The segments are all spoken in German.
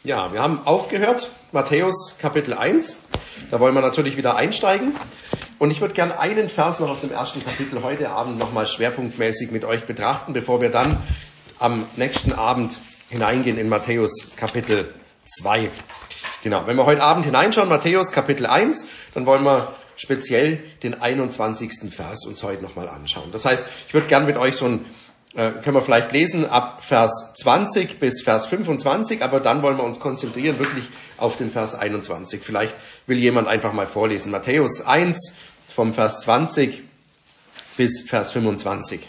Ja, wir haben aufgehört, Matthäus Kapitel 1. Da wollen wir natürlich wieder einsteigen. Und ich würde gerne einen Vers noch aus dem ersten Kapitel heute Abend nochmal schwerpunktmäßig mit euch betrachten, bevor wir dann am nächsten Abend hineingehen in Matthäus Kapitel 2. Genau, wenn wir heute Abend hineinschauen, Matthäus Kapitel 1, dann wollen wir speziell den 21. Vers uns heute nochmal anschauen. Das heißt, ich würde gerne mit euch können wir vielleicht lesen, ab Vers 20 bis Vers 25, aber dann wollen wir uns konzentrieren wirklich auf den Vers 21. Vielleicht will jemand einfach mal vorlesen. Matthäus 1 vom Vers 20 bis Vers 25.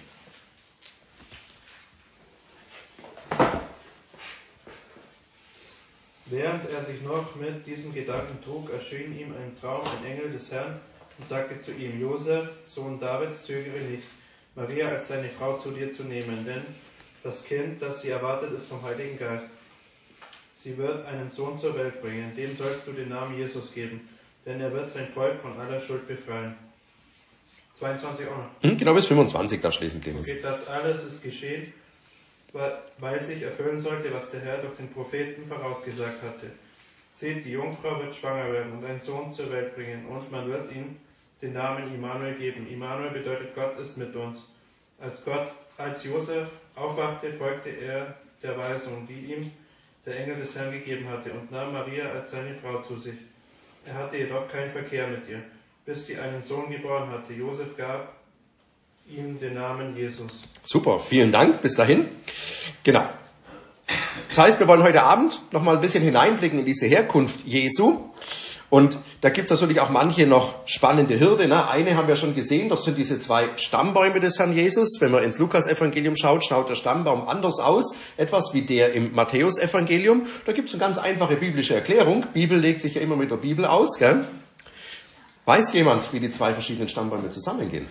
Während er sich noch mit diesem Gedanken trug, erschien ihm ein Traum, ein Engel des Herrn, und sagte zu ihm: Josef, Sohn Davids, zögere nicht, Maria als deine Frau zu dir zu nehmen, denn das Kind, das sie erwartet, ist vom Heiligen Geist. Sie wird einen Sohn zur Welt bringen, dem sollst du den Namen Jesus geben, denn er wird sein Volk von aller Schuld befreien. 22 auch noch. Genau, bis 25 da schließen, Clemens. Okay, das alles ist geschehen, weil sich erfüllen sollte, was der Herr durch den Propheten vorausgesagt hatte. Seht, die Jungfrau wird schwanger werden und einen Sohn zur Welt bringen, und man wird ihm den Namen Immanuel geben. Immanuel bedeutet, Gott ist mit uns. Als Josef aufwachte, folgte er der Weisung, die ihm der Engel des Herrn gegeben hatte, und nahm Maria als seine Frau zu sich. Er hatte jedoch keinen Verkehr mit ihr, bis sie einen Sohn geboren hatte. Josef gab ihm den Namen Jesus. Super, vielen Dank, bis dahin. Genau. Das heißt, wir wollen heute Abend noch mal ein bisschen hineinblicken in diese Herkunft Jesu. Und da gibt es natürlich auch manche noch spannende Hürde. Ne? Eine haben wir schon gesehen, das sind diese zwei Stammbäume des Herrn Jesus. Wenn man ins Lukas-Evangelium schaut der Stammbaum anders aus, etwas wie der im Matthäus-Evangelium. Da gibt es eine ganz einfache biblische Erklärung. Bibel legt sich ja immer mit der Bibel aus. Gell? Weiß jemand, wie die zwei verschiedenen Stammbäume zusammengehen?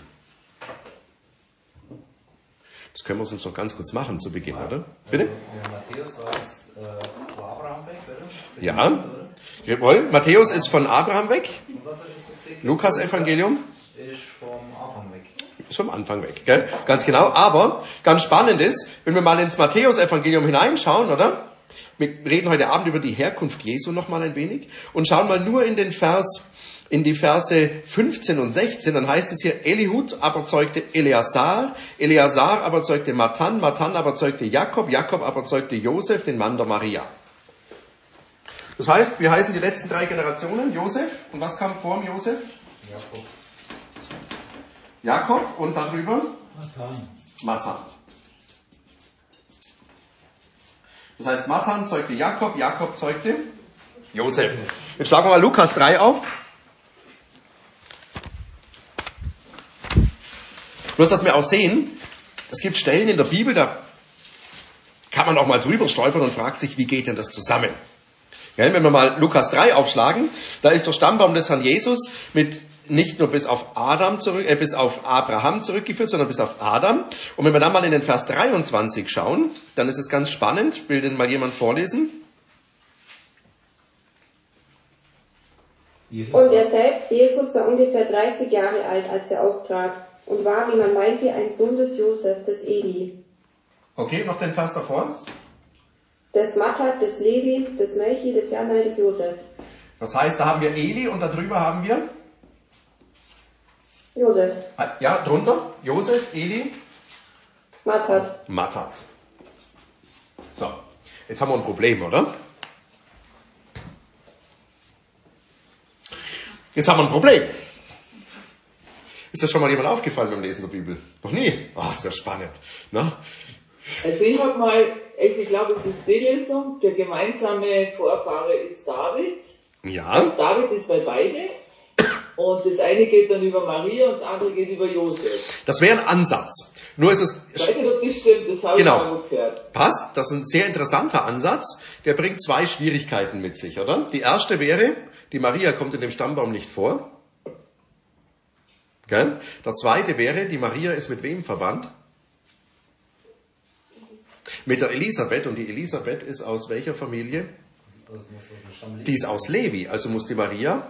Das können wir uns noch ganz kurz machen zu Beginn, oder? Bitte? Ja, Matthäus war es war Abraham weg, oder? Ja. Jawohl, Matthäus ist von Abraham weg. Und was hast du so gesehen? Lukas-Evangelium Ist vom Anfang weg. ist vom Anfang weg, gell? Ganz genau. Aber ganz spannend ist, wenn wir mal ins Matthäus-Evangelium hineinschauen, oder? Wir reden heute Abend über die Herkunft Jesu noch mal ein wenig und schauen mal nur in die Verse 15 und 16, dann heißt es hier, Elihud aber zeugte Eleazar, Eleazar aber zeugte Matan, Matan aber zeugte Jakob, Jakob aber zeugte Josef, den Mann der Maria. Das heißt, wir heißen die letzten drei Generationen Josef. Und was kam vor dem Josef? Jakob. Jakob und darüber? Matan. Das heißt, Matan zeugte Jakob, Jakob zeugte Josef. Jetzt schlagen wir mal Lukas 3 auf. Bloß, dass wir auch sehen, es gibt Stellen in der Bibel, da kann man auch mal drüber stolpern und fragt sich, wie geht denn das zusammen? Ja, wenn wir mal Lukas 3 aufschlagen, da ist der Stammbaum des Herrn Jesus mit nicht nur bis auf Abraham zurückgeführt, sondern bis auf Adam. Und wenn wir dann mal in den Vers 23 schauen, dann ist es ganz spannend. Will denn mal jemand vorlesen? Und er selbst, Jesus, war ungefähr 30 Jahre alt, als er auftrat und war, wie man meinte, ein Sohn des Josef, des Eli, Okay, noch den Vers davor. des Mattat, des Levi, des Melchi, des Janai, des Josef. Das heißt, da haben wir Eli und darüber haben wir, Josef, ja, drunter, Josef, Eli, Mattat. Mattat. So, jetzt haben wir ein Problem, oder? Jetzt haben wir ein Problem. Ist das schon mal jemand aufgefallen beim Lesen der Bibel? Noch nie? Oh, sehr spannend. Ne? Also ich habe mal, ich glaube, es ist die Lesung, der gemeinsame Vorfahre ist David. Ja. Also David ist bei beide. Und das eine geht dann über Maria und das andere geht über Josef. Das wäre ein Ansatz. Nur ist es... Ich weiß nicht, ob das stimmt, das habe ich mal gehört. Passt, das ist ein sehr interessanter Ansatz. Der bringt zwei Schwierigkeiten mit sich, oder? Die erste wäre, die Maria kommt in dem Stammbaum nicht vor. Gell? Der zweite wäre, die Maria ist mit wem verwandt? Mit der Elisabeth. Und die Elisabeth ist aus welcher Familie? Die ist aus Levi. Also muss die Maria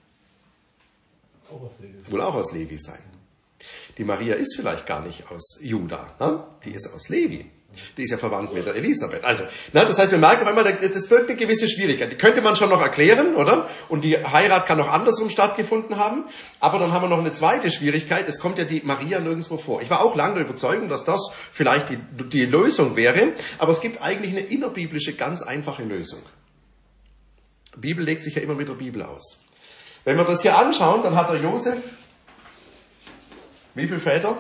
wohl auch aus Levi sein. Die Maria ist vielleicht gar nicht aus Juda. Ne? Die ist aus Levi. Die ist ja verwandt mit der Elisabeth. Also, das heißt, wir merken auf einmal, das birgt eine gewisse Schwierigkeit. Die könnte man schon noch erklären, oder? Und die Heirat kann auch andersrum stattgefunden haben. Aber dann haben wir noch eine zweite Schwierigkeit. Es kommt ja die Maria nirgendwo vor. Ich war auch lange der Überzeugung, dass das vielleicht die Lösung wäre. Aber es gibt eigentlich eine innerbiblische, ganz einfache Lösung. Die Bibel legt sich ja immer mit der Bibel aus. Wenn wir das hier anschauen, dann hat der Josef wie viele Väter?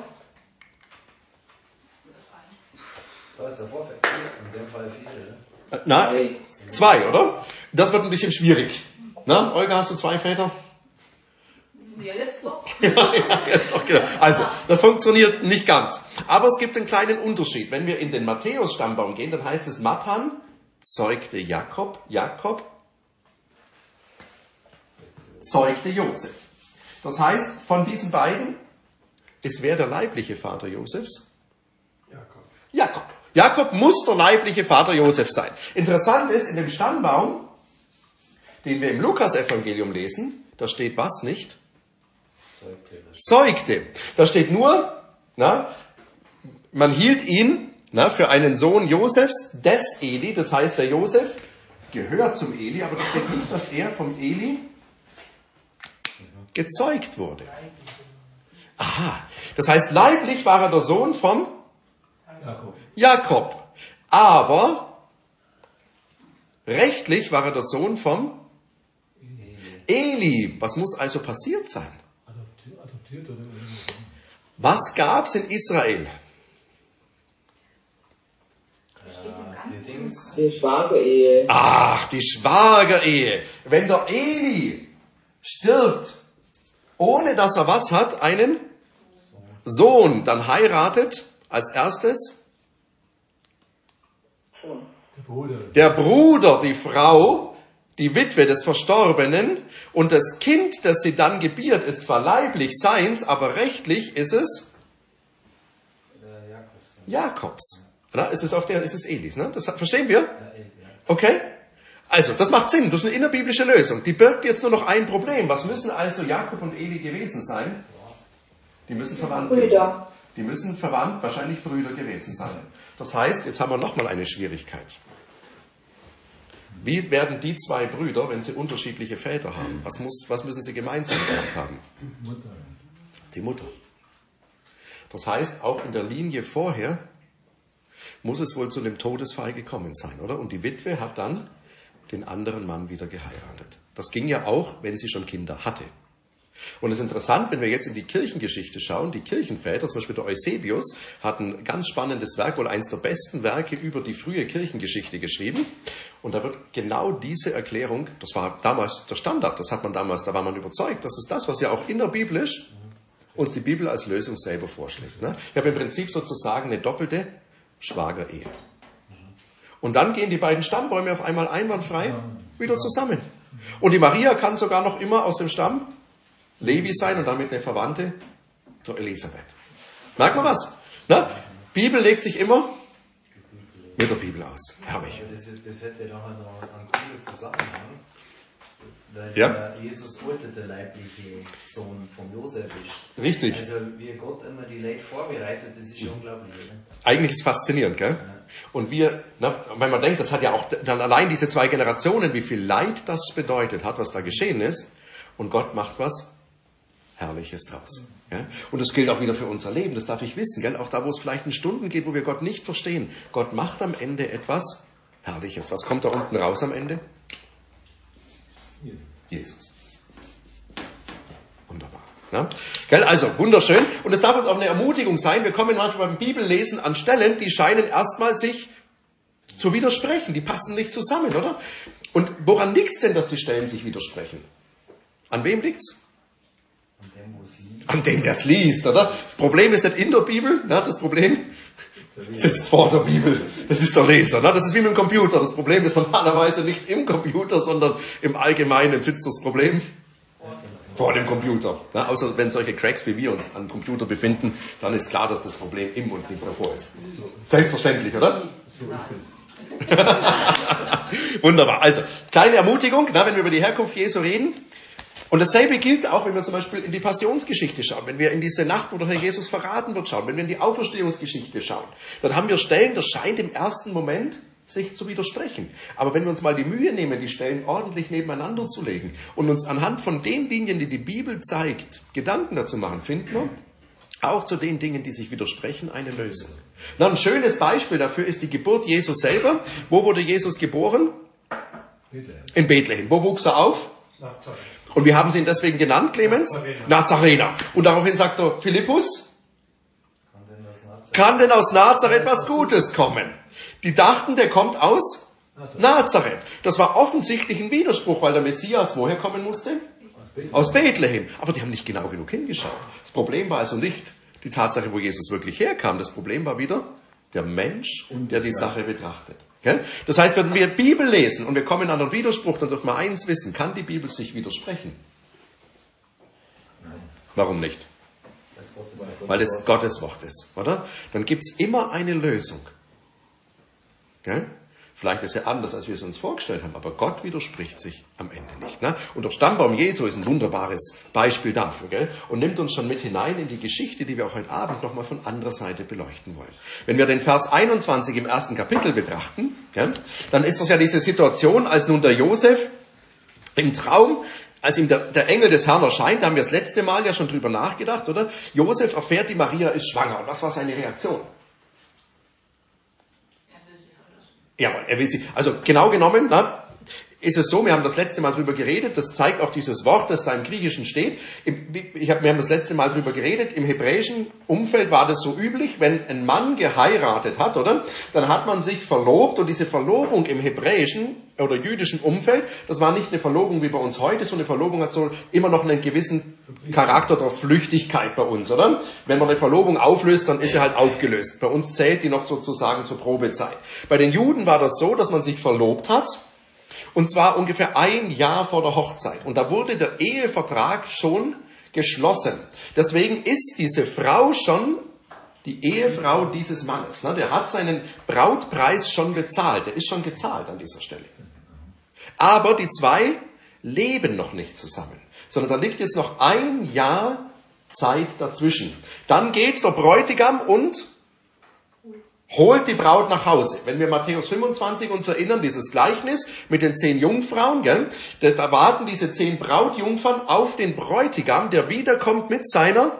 In dem Fall 4, Na, 2, oder? Das wird ein bisschen schwierig. Na, Olga, hast du 2 Väter? Ja, jetzt doch. Ja, jetzt doch, genau. Also, das funktioniert nicht ganz. Aber es gibt einen kleinen Unterschied. Wenn wir in den Matthäus-Stammbaum gehen, dann heißt es, Mathan zeugte Jakob, Jakob zeugte Josef. Das heißt, von diesen beiden ist wer der leibliche Vater Josefs? Jakob. Jakob muss der leibliche Vater Josef sein. Interessant ist, in dem Stammbaum, den wir im Lukas-Evangelium lesen, da steht was nicht? Zeugte. Da steht nur, man hielt ihn für einen Sohn Josefs, des Eli, das heißt, der Josef gehört zum Eli, aber da steht nicht, dass er vom Eli gezeugt wurde. Aha, das heißt, leiblich war er der Sohn vom Jakob. Aber rechtlich war er der Sohn vom Eli. Was muss also passiert sein? Adoptiert oder Was gab's in Israel? Die Schwagerehe. Ach, die Schwagerehe. Wenn der Eli stirbt, ohne dass er was hat, einen Sohn, dann heiratet als erstes der Bruder, die Frau, die Witwe des Verstorbenen, und das Kind, das sie dann gebiert, ist zwar leiblich seins, aber rechtlich ist es Jakobs. Na, ist es Elis, ne? Das verstehen wir? Okay? Also, das macht Sinn. Das ist eine innerbiblische Lösung. Die birgt jetzt nur noch ein Problem. Was müssen also Jakob und Eli gewesen sein? Die müssen verwandt gewesen sein. Die müssen verwandt, wahrscheinlich Brüder gewesen sein. Das heißt, jetzt haben wir nochmal eine Schwierigkeit. Wie werden die 2 Brüder, wenn sie unterschiedliche Väter haben? Was müssen sie gemeinsam gehabt haben? Die Mutter. Das heißt, auch in der Linie vorher muss es wohl zu einem Todesfall gekommen sein, oder? Und die Witwe hat dann den anderen Mann wieder geheiratet. Das ging ja auch, wenn sie schon Kinder hatte. Und es ist interessant, wenn wir jetzt in die Kirchengeschichte schauen, die Kirchenväter, zum Beispiel der Eusebius, hat ein ganz spannendes Werk, wohl eines der besten Werke über die frühe Kirchengeschichte geschrieben. Und da wird genau diese Erklärung, das war damals der Standard, da war man überzeugt, das ist das, was ja auch innerbiblisch uns die Bibel als Lösung selber vorschlägt. Ne? Ich habe im Prinzip sozusagen eine doppelte Schwagerehe. Und dann gehen die beiden Stammbäume auf einmal einwandfrei wieder zusammen. Und die Maria kann sogar noch immer aus dem Stamm Levi sein und damit eine Verwandte der Elisabeth. Merkt man was? Na? Bibel legt sich immer mit der Bibel aus. Herrlich. Das hätte noch einen coolen Zusammenhang, weil Jesus heute der leibliche Sohn von Josef ist. Richtig. Also wie Gott immer die Leute vorbereitet, das ist unglaublich. Oder? Eigentlich ist es faszinierend, gell? Ja. Und wenn man denkt, das hat ja auch dann allein diese 2 Generationen, wie viel Leid das bedeutet hat, was da geschehen ist. Und Gott macht was Herrliches draus. Ja? Und das gilt auch wieder für unser Leben, das darf ich wissen. Gell? Auch da, wo es vielleicht in Stunden geht, wo wir Gott nicht verstehen. Gott macht am Ende etwas Herrliches. Was kommt da unten raus am Ende? Jesus. Wunderbar. Ja? Gell? Also, wunderschön. Und es darf uns auch eine Ermutigung sein. Wir kommen manchmal beim Bibellesen an Stellen, die scheinen erstmal sich zu widersprechen. Die passen nicht zusammen, oder? Und woran liegt es denn, dass die Stellen sich widersprechen? An wem liegt's? An dem, der es liest, oder? Das Problem ist nicht in der Bibel, ne? Das Problem sitzt vor der Bibel. Das ist der Leser, ne? Das ist wie mit dem Computer. Das Problem ist normalerweise nicht im Computer, sondern im Allgemeinen sitzt das Problem vor dem Computer. Ne? Außer wenn solche Cracks wie wir uns am Computer befinden, dann ist klar, dass das Problem im und nicht davor ist. Selbstverständlich, oder? Wunderbar. Also, kleine Ermutigung, wenn wir über die Herkunft Jesu reden. Und dasselbe gilt auch, wenn wir zum Beispiel in die Passionsgeschichte schauen, wenn wir in diese Nacht, wo der Herr Jesus verraten wird, schauen, wenn wir in die Auferstehungsgeschichte schauen, dann haben wir Stellen, das scheint im ersten Moment sich zu widersprechen. Aber wenn wir uns mal die Mühe nehmen, die Stellen ordentlich nebeneinander zu legen und uns anhand von den Linien, die die Bibel zeigt, Gedanken dazu machen, finden wir auch zu den Dingen, die sich widersprechen, eine Lösung. Na, ein schönes Beispiel dafür ist die Geburt Jesu selber. Wo wurde Jesus geboren? In Bethlehem. Wo wuchs er auf? Nazareth. Und wie haben sie ihn deswegen genannt, Clemens? Nazarena. Und daraufhin sagt der Philippus, kann denn aus Nazareth was Gutes kommen? Die dachten, der kommt aus Nazareth. Das war offensichtlich ein Widerspruch, weil der Messias woher kommen musste? Aus Bethlehem. Aber die haben nicht genau genug hingeschaut. Das Problem war also nicht die Tatsache, wo Jesus wirklich herkam. Das Problem war wieder der Mensch, der die Sache betrachtet. Das heißt, wenn wir Bibel lesen und wir kommen an einen Widerspruch, dann dürfen wir eins wissen: Kann die Bibel sich widersprechen? Warum nicht? Weil es Gottes Wort ist, oder? Dann gibt es immer eine Lösung. Gell? Vielleicht ist er anders, als wir es uns vorgestellt haben, aber Gott widerspricht sich am Ende nicht. Ne? Und der Stammbaum Jesu ist ein wunderbares Beispiel dafür, gell? Und nimmt uns schon mit hinein in die Geschichte, die wir auch heute Abend nochmal von anderer Seite beleuchten wollen. Wenn wir den Vers 21 im ersten Kapitel betrachten, gell, dann ist das ja diese Situation, als nun der Josef im Traum, als ihm der Engel des Herrn erscheint, da haben wir das letzte Mal ja schon drüber nachgedacht, oder? Josef erfährt, die Maria ist schwanger. Und was war seine Reaktion? Jawohl, er will sie. Also genau genommen, ist es so, wir haben das letzte Mal drüber geredet, das zeigt auch dieses Wort, das da im Griechischen steht. Wir haben das letzte Mal drüber geredet, im hebräischen Umfeld war das so üblich, wenn ein Mann geheiratet hat, oder? Dann hat man sich verlobt, und diese Verlobung im hebräischen oder jüdischen Umfeld, das war nicht eine Verlobung wie bei uns heute, so eine Verlobung hat so immer noch einen gewissen Charakter der Flüchtigkeit bei uns, oder? Wenn man eine Verlobung auflöst, dann ist sie halt aufgelöst. Bei uns zählt die noch sozusagen zur Probezeit. Bei den Juden war das so, dass man sich verlobt hat, und zwar ungefähr ein Jahr vor der Hochzeit. Und da wurde der Ehevertrag schon geschlossen. Deswegen ist diese Frau schon die Ehefrau dieses Mannes. Der hat seinen Brautpreis schon bezahlt. Der ist schon gezahlt an dieser Stelle. Aber die zwei leben noch nicht zusammen, sondern da liegt jetzt noch ein Jahr Zeit dazwischen. Dann geht der Bräutigam und holt die Braut nach Hause. Wenn wir Matthäus 25 uns erinnern, dieses Gleichnis mit den 10 Jungfrauen, gell, da warten diese 10 Brautjungfern auf den Bräutigam, der wiederkommt mit seiner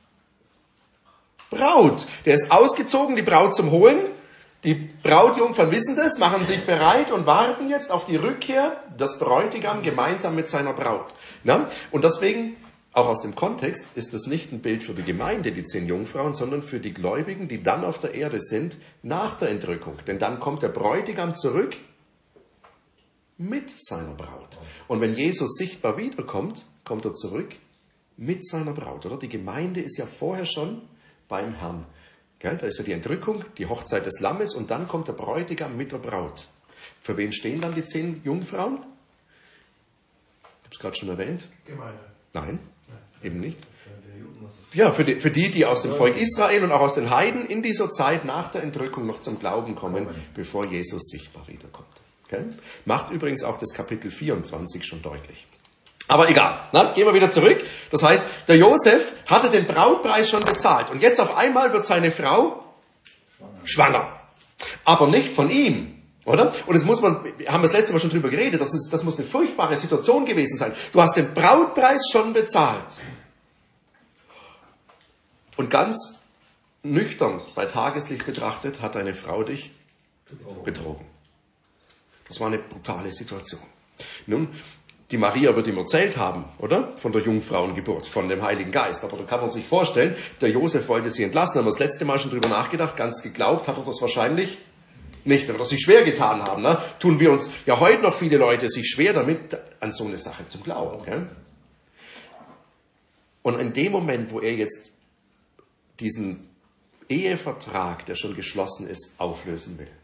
Braut. Der ist ausgezogen, die Braut zum Holen. Die Brautjungfern wissen das, machen sich bereit und warten jetzt auf die Rückkehr des Bräutigam gemeinsam mit seiner Braut. Na? Und deswegen, auch aus dem Kontext, ist das nicht ein Bild für die Gemeinde, die 10 Jungfrauen, sondern für die Gläubigen, die dann auf der Erde sind, nach der Entrückung. Denn dann kommt der Bräutigam zurück mit seiner Braut. Und wenn Jesus sichtbar wiederkommt, kommt er zurück mit seiner Braut, oder? Die Gemeinde ist ja vorher schon beim Herrn. Gell? Da ist ja die Entrückung, die Hochzeit des Lammes, und dann kommt der Bräutigam mit der Braut. Für wen stehen dann die 10 Jungfrauen? Ich habe es gerade schon erwähnt. Gemeinde. Nein, eben nicht. Ja, für die aus dem Volk Israel und auch aus den Heiden in dieser Zeit nach der Entrückung noch zum Glauben kommen, bevor Jesus sichtbar wiederkommt. Okay? Macht übrigens auch das Kapitel 24 schon deutlich. Aber egal, gehen wir wieder zurück. Das heißt, der Josef hatte den Brautpreis schon bezahlt. Und jetzt auf einmal wird seine Frau schwanger. Aber nicht von ihm, oder? Und das muss man, haben wir das letzte Mal schon drüber geredet, das muss eine furchtbare Situation gewesen sein. Du hast den Brautpreis schon bezahlt. Und ganz nüchtern bei Tageslicht betrachtet hat deine Frau dich betrogen. Das war eine brutale Situation. Nun, die Maria wird ihm erzählt haben, oder? Von der Jungfrauengeburt, von dem Heiligen Geist. Aber da kann man sich vorstellen, der Josef wollte sie entlassen. Haben wir das letzte Mal schon drüber nachgedacht. Ganz geglaubt hat er das wahrscheinlich nicht. Er wird das sich schwer getan haben. Ne? Tun wir uns ja heute noch viele Leute sich schwer damit, an so eine Sache zu glauben. Gell? Und in dem Moment, wo er jetzt diesen Ehevertrag, der schon geschlossen ist, auflösen will,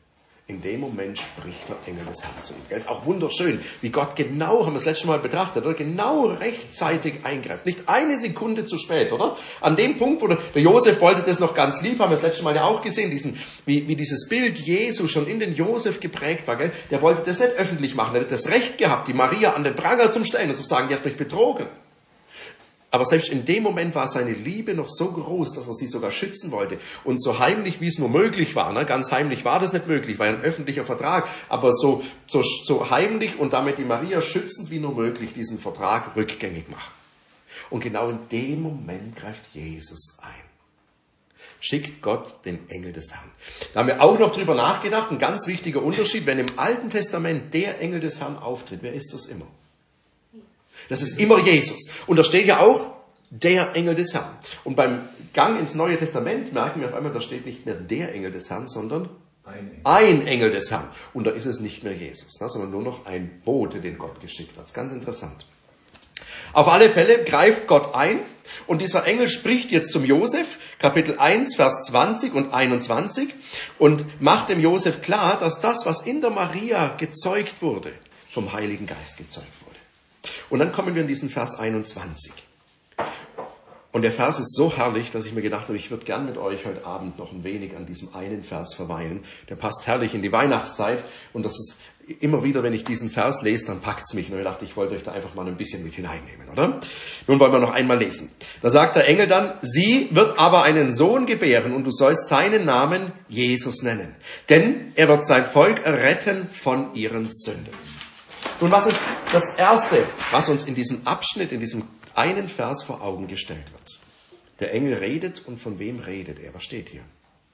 In dem Moment spricht der Engel des Herrn zu ihm. Es ist auch wunderschön, wie Gott genau, haben wir das letzte Mal betrachtet, oder? Genau rechtzeitig eingreift. Nicht eine Sekunde zu spät, oder? An dem Punkt, wo der Josef wollte das noch ganz lieb, haben wir das letzte Mal ja auch gesehen, wie dieses Bild Jesu schon in den Josef geprägt war, gell? Der wollte das nicht öffentlich machen. Er hat das Recht gehabt, die Maria an den Pranger zu stellen und zu sagen, die hat mich betrogen. Aber selbst in dem Moment war seine Liebe noch so groß, dass er sie sogar schützen wollte. Und so heimlich, wie es nur möglich war, ne? Ganz heimlich war das nicht möglich, war ein öffentlicher Vertrag, aber so heimlich und damit die Maria schützend wie nur möglich diesen Vertrag rückgängig machen. Und genau in dem Moment greift Jesus ein. Schickt Gott den Engel des Herrn. Da haben wir auch noch drüber nachgedacht, ein ganz wichtiger Unterschied, wenn im Alten Testament der Engel des Herrn auftritt, wer ist das immer? Das ist immer Jesus. Und da steht ja auch der Engel des Herrn. Und beim Gang ins Neue Testament merken wir auf einmal, da steht nicht mehr der Engel des Herrn, sondern ein Engel des Herrn. Und da ist es nicht mehr Jesus, ne, sondern nur noch ein Bote, den Gott geschickt hat. Das ist ganz interessant. Auf alle Fälle greift Gott ein und dieser Engel spricht jetzt zum Josef, Kapitel 1, Vers 20 und 21 und macht dem Josef klar, dass das, was in der Maria gezeugt wurde, vom Heiligen Geist gezeugt wurde. Und dann kommen wir in diesen Vers 21. Und der Vers ist so herrlich, dass ich mir gedacht habe, ich würde gern mit euch heute Abend noch ein wenig an diesem einen Vers verweilen. Der passt herrlich in die Weihnachtszeit und das ist immer wieder, wenn ich diesen Vers lese, dann packt's mich. Und ich dachte, ich wollte euch da einfach mal ein bisschen mit hineinnehmen, oder? Nun wollen wir noch einmal lesen. Da sagt der Engel dann, sie wird aber einen Sohn gebären und du sollst seinen Namen Jesus nennen. Denn er wird sein Volk erretten von ihren Sünden. Nun, was ist das Erste, was uns in diesem Abschnitt, in diesem einen Vers vor Augen gestellt wird? Der Engel redet und von wem redet er? Was steht hier?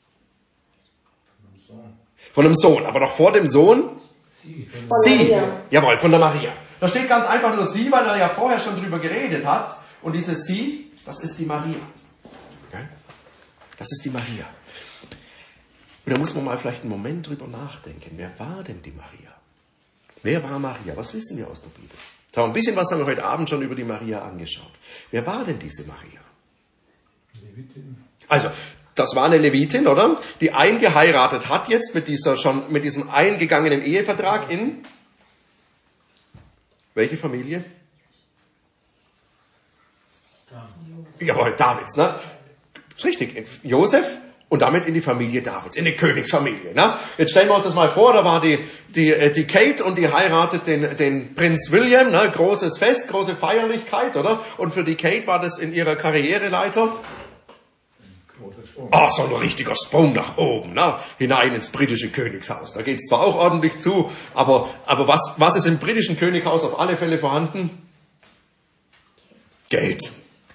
Von einem Sohn. Aber doch vor dem Sohn? Sie. Jawohl, von der Maria. Da steht ganz einfach nur sie, weil er ja vorher schon drüber geredet hat. Und diese sie, das ist die Maria. Okay? Das ist die Maria. Und da muss man mal vielleicht einen Moment drüber nachdenken. Wer war denn die Maria? Wer war Maria? Was wissen wir aus der Bibel? So, ein bisschen was haben wir heute Abend schon über die Maria angeschaut. Wer war denn diese Maria? Levitin. Also, das war eine Levitin, oder? Die eingeheiratet hat jetzt mit diesem eingegangenen Ehevertrag in welche Familie? Jawohl, Davids, ne? Ist richtig. Josef. Und damit in die Familie Davids, in die Königsfamilie. Ne? Jetzt stellen wir uns das mal vor, da war die Kate und die heiratet den Prinz William, ne? Großes Fest, große Feierlichkeit, oder? Und für die Kate war das in ihrer Karriereleiter so ein richtiger Sprung nach oben, ne? Hinein ins britische Königshaus. Da geht's zwar auch ordentlich zu, aber was ist im britischen Könighaus auf alle Fälle vorhanden? Geld.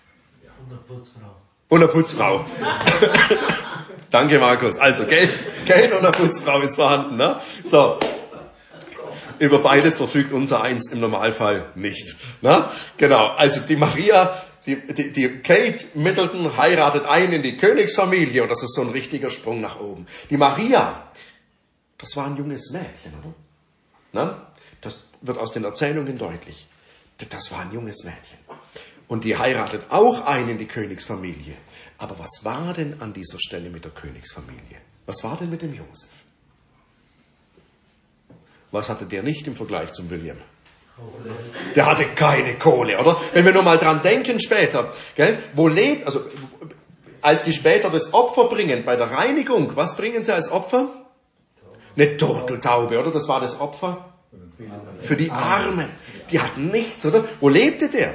Und eine Putzfrau. Danke, Markus. Also, Geld und eine Putzfrau ist vorhanden, ne? So. Über beides verfügt unser Eins im Normalfall nicht, ne? Genau. Also, die Maria, die Kate Middleton heiratet ein in die Königsfamilie und das ist so ein richtiger Sprung nach oben. Die Maria, das war ein junges Mädchen, oder? Ne? Das wird aus den Erzählungen deutlich. Das war ein junges Mädchen. Und die heiratet auch ein in die Königsfamilie. Aber was war denn an dieser Stelle mit der Königsfamilie? Was war denn mit dem Josef? Was hatte der nicht im Vergleich zum William? Der hatte keine Kohle, oder? Wenn wir nur mal dran denken später, gell? Als die später das Opfer bringen bei der Reinigung, was bringen sie als Opfer? Eine Turteltaube, oder? Das war das Opfer für die Armen. Die hatten nichts, oder? Wo lebte der?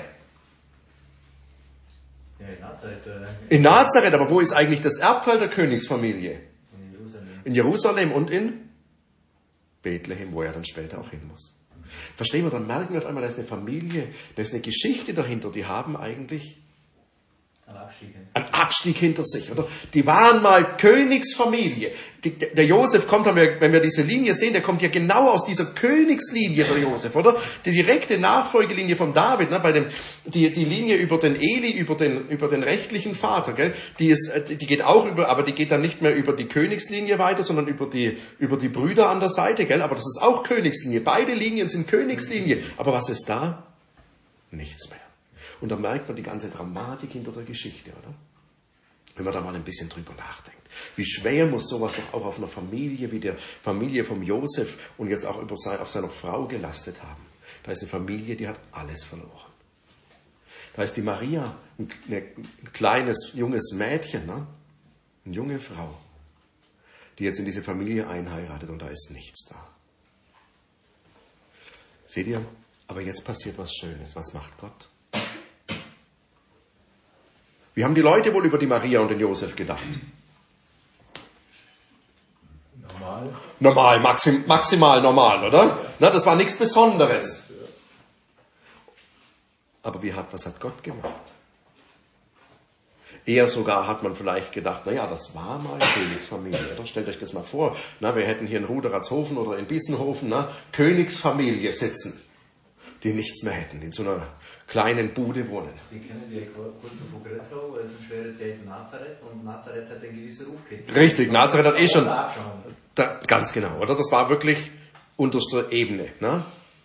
In Nazareth, aber wo ist eigentlich das Erbteil der Königsfamilie? In Jerusalem und in Bethlehem, wo er dann später auch hin muss. Verstehen wir, dann merken wir auf einmal, da ist eine Familie, da ist eine Geschichte dahinter, die haben eigentlich einen Abstieg hinter sich, oder? Die waren mal Königsfamilie. Der Josef kommt, wenn wir diese Linie sehen, der kommt ja genau aus dieser Königslinie, der Josef, oder? Die direkte Nachfolgelinie von David, ne? Die Linie über den Eli, über den rechtlichen Vater, gell? Die geht auch aber die geht dann nicht mehr über die Königslinie weiter, sondern über die Brüder an der Seite, gell? Aber das ist auch Königslinie. Beide Linien sind Königslinie. Aber was ist da? Nichts mehr. Und da merkt man die ganze Dramatik hinter der Geschichte, oder? Wenn man da mal ein bisschen drüber nachdenkt. Wie schwer muss sowas doch auch auf einer Familie wie der Familie von Josef und jetzt auch auf seiner Frau gelastet haben. Da ist eine Familie, die hat alles verloren. Da ist die Maria, ein kleines, junges Mädchen, ne? Eine junge Frau, die jetzt in diese Familie einheiratet und da ist nichts da. Seht ihr? Aber jetzt passiert was Schönes. Was macht Gott? Wie haben die Leute wohl über die Maria und den Josef gedacht? Normal, maximal normal, oder? Na, das war nichts Besonderes. Aber was hat Gott gemacht? Eher sogar hat man vielleicht gedacht, naja, das war mal Königsfamilie. Oder? Stellt euch das mal vor, na, wir hätten hier in Ruderatshofen oder in Bissenhofen Königsfamilie sitzen, die nichts mehr hätten, die in so einer kleinen Bude wohnen. Die kennen die Kultur von Grötau, weil es eine schwere Zeit in Nazareth und Nazareth hat einen gewissen Ruf gehabt. Richtig, Nazareth hat schon... ganz genau, oder? Das war wirklich unterste Ebene. Ne?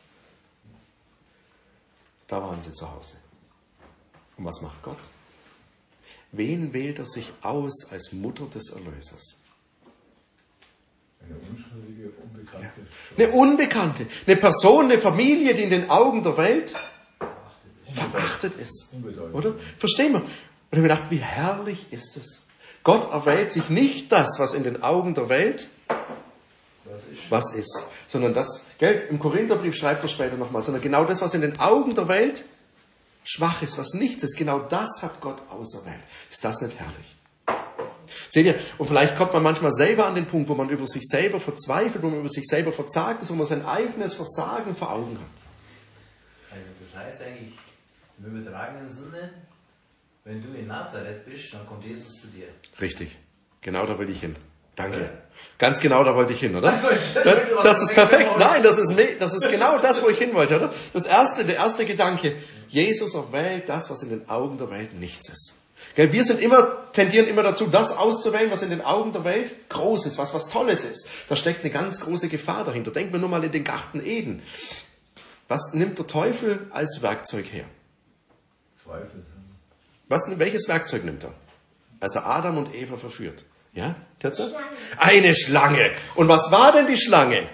Da waren sie zu Hause. Und was macht Gott? Wen wählt er sich aus als Mutter des Erlösers? Eine unschuldige, unbekannte. Ja. Eine Unbekannte. Eine Person, eine Familie, die in den Augen der Welt verachtet ist. Oder? Verstehen wir? Und ich habe gedacht, wie herrlich ist es? Gott erwählt sich nicht das, was in den Augen der Welt was ist, sondern das, gell, im Korintherbrief schreibt er später nochmal, sondern genau das, was in den Augen der Welt schwach ist, was nichts ist, genau das hat Gott auserwählt. Ist das nicht herrlich? Seht ihr, und vielleicht kommt man manchmal selber an den Punkt, wo man über sich selber verzweifelt, wo man über sich selber verzagt ist, wo man sein eigenes Versagen vor Augen hat. Also das heißt eigentlich, im übertragenen Sinne, wenn du in Nazareth bist, dann kommt Jesus zu dir. Richtig, genau da will ich hin. Danke. Ja. Ganz genau da wollte ich hin, oder? Das ist perfekt. Nein, das ist genau das, wo ich hin wollte, oder? Der erste Gedanke. Jesus erwählt das, was in den Augen der Welt nichts ist. Wir tendieren immer dazu, das auszuwählen, was in den Augen der Welt groß ist, was Tolles ist. Da steckt eine ganz große Gefahr dahinter. Denken wir nur mal in den Garten Eden. Was nimmt der Teufel als Werkzeug her? Zweifel. Welches Werkzeug nimmt er? Als er Adam und Eva verführt. Ja, Terza? Eine Schlange. Und was war denn die Schlange?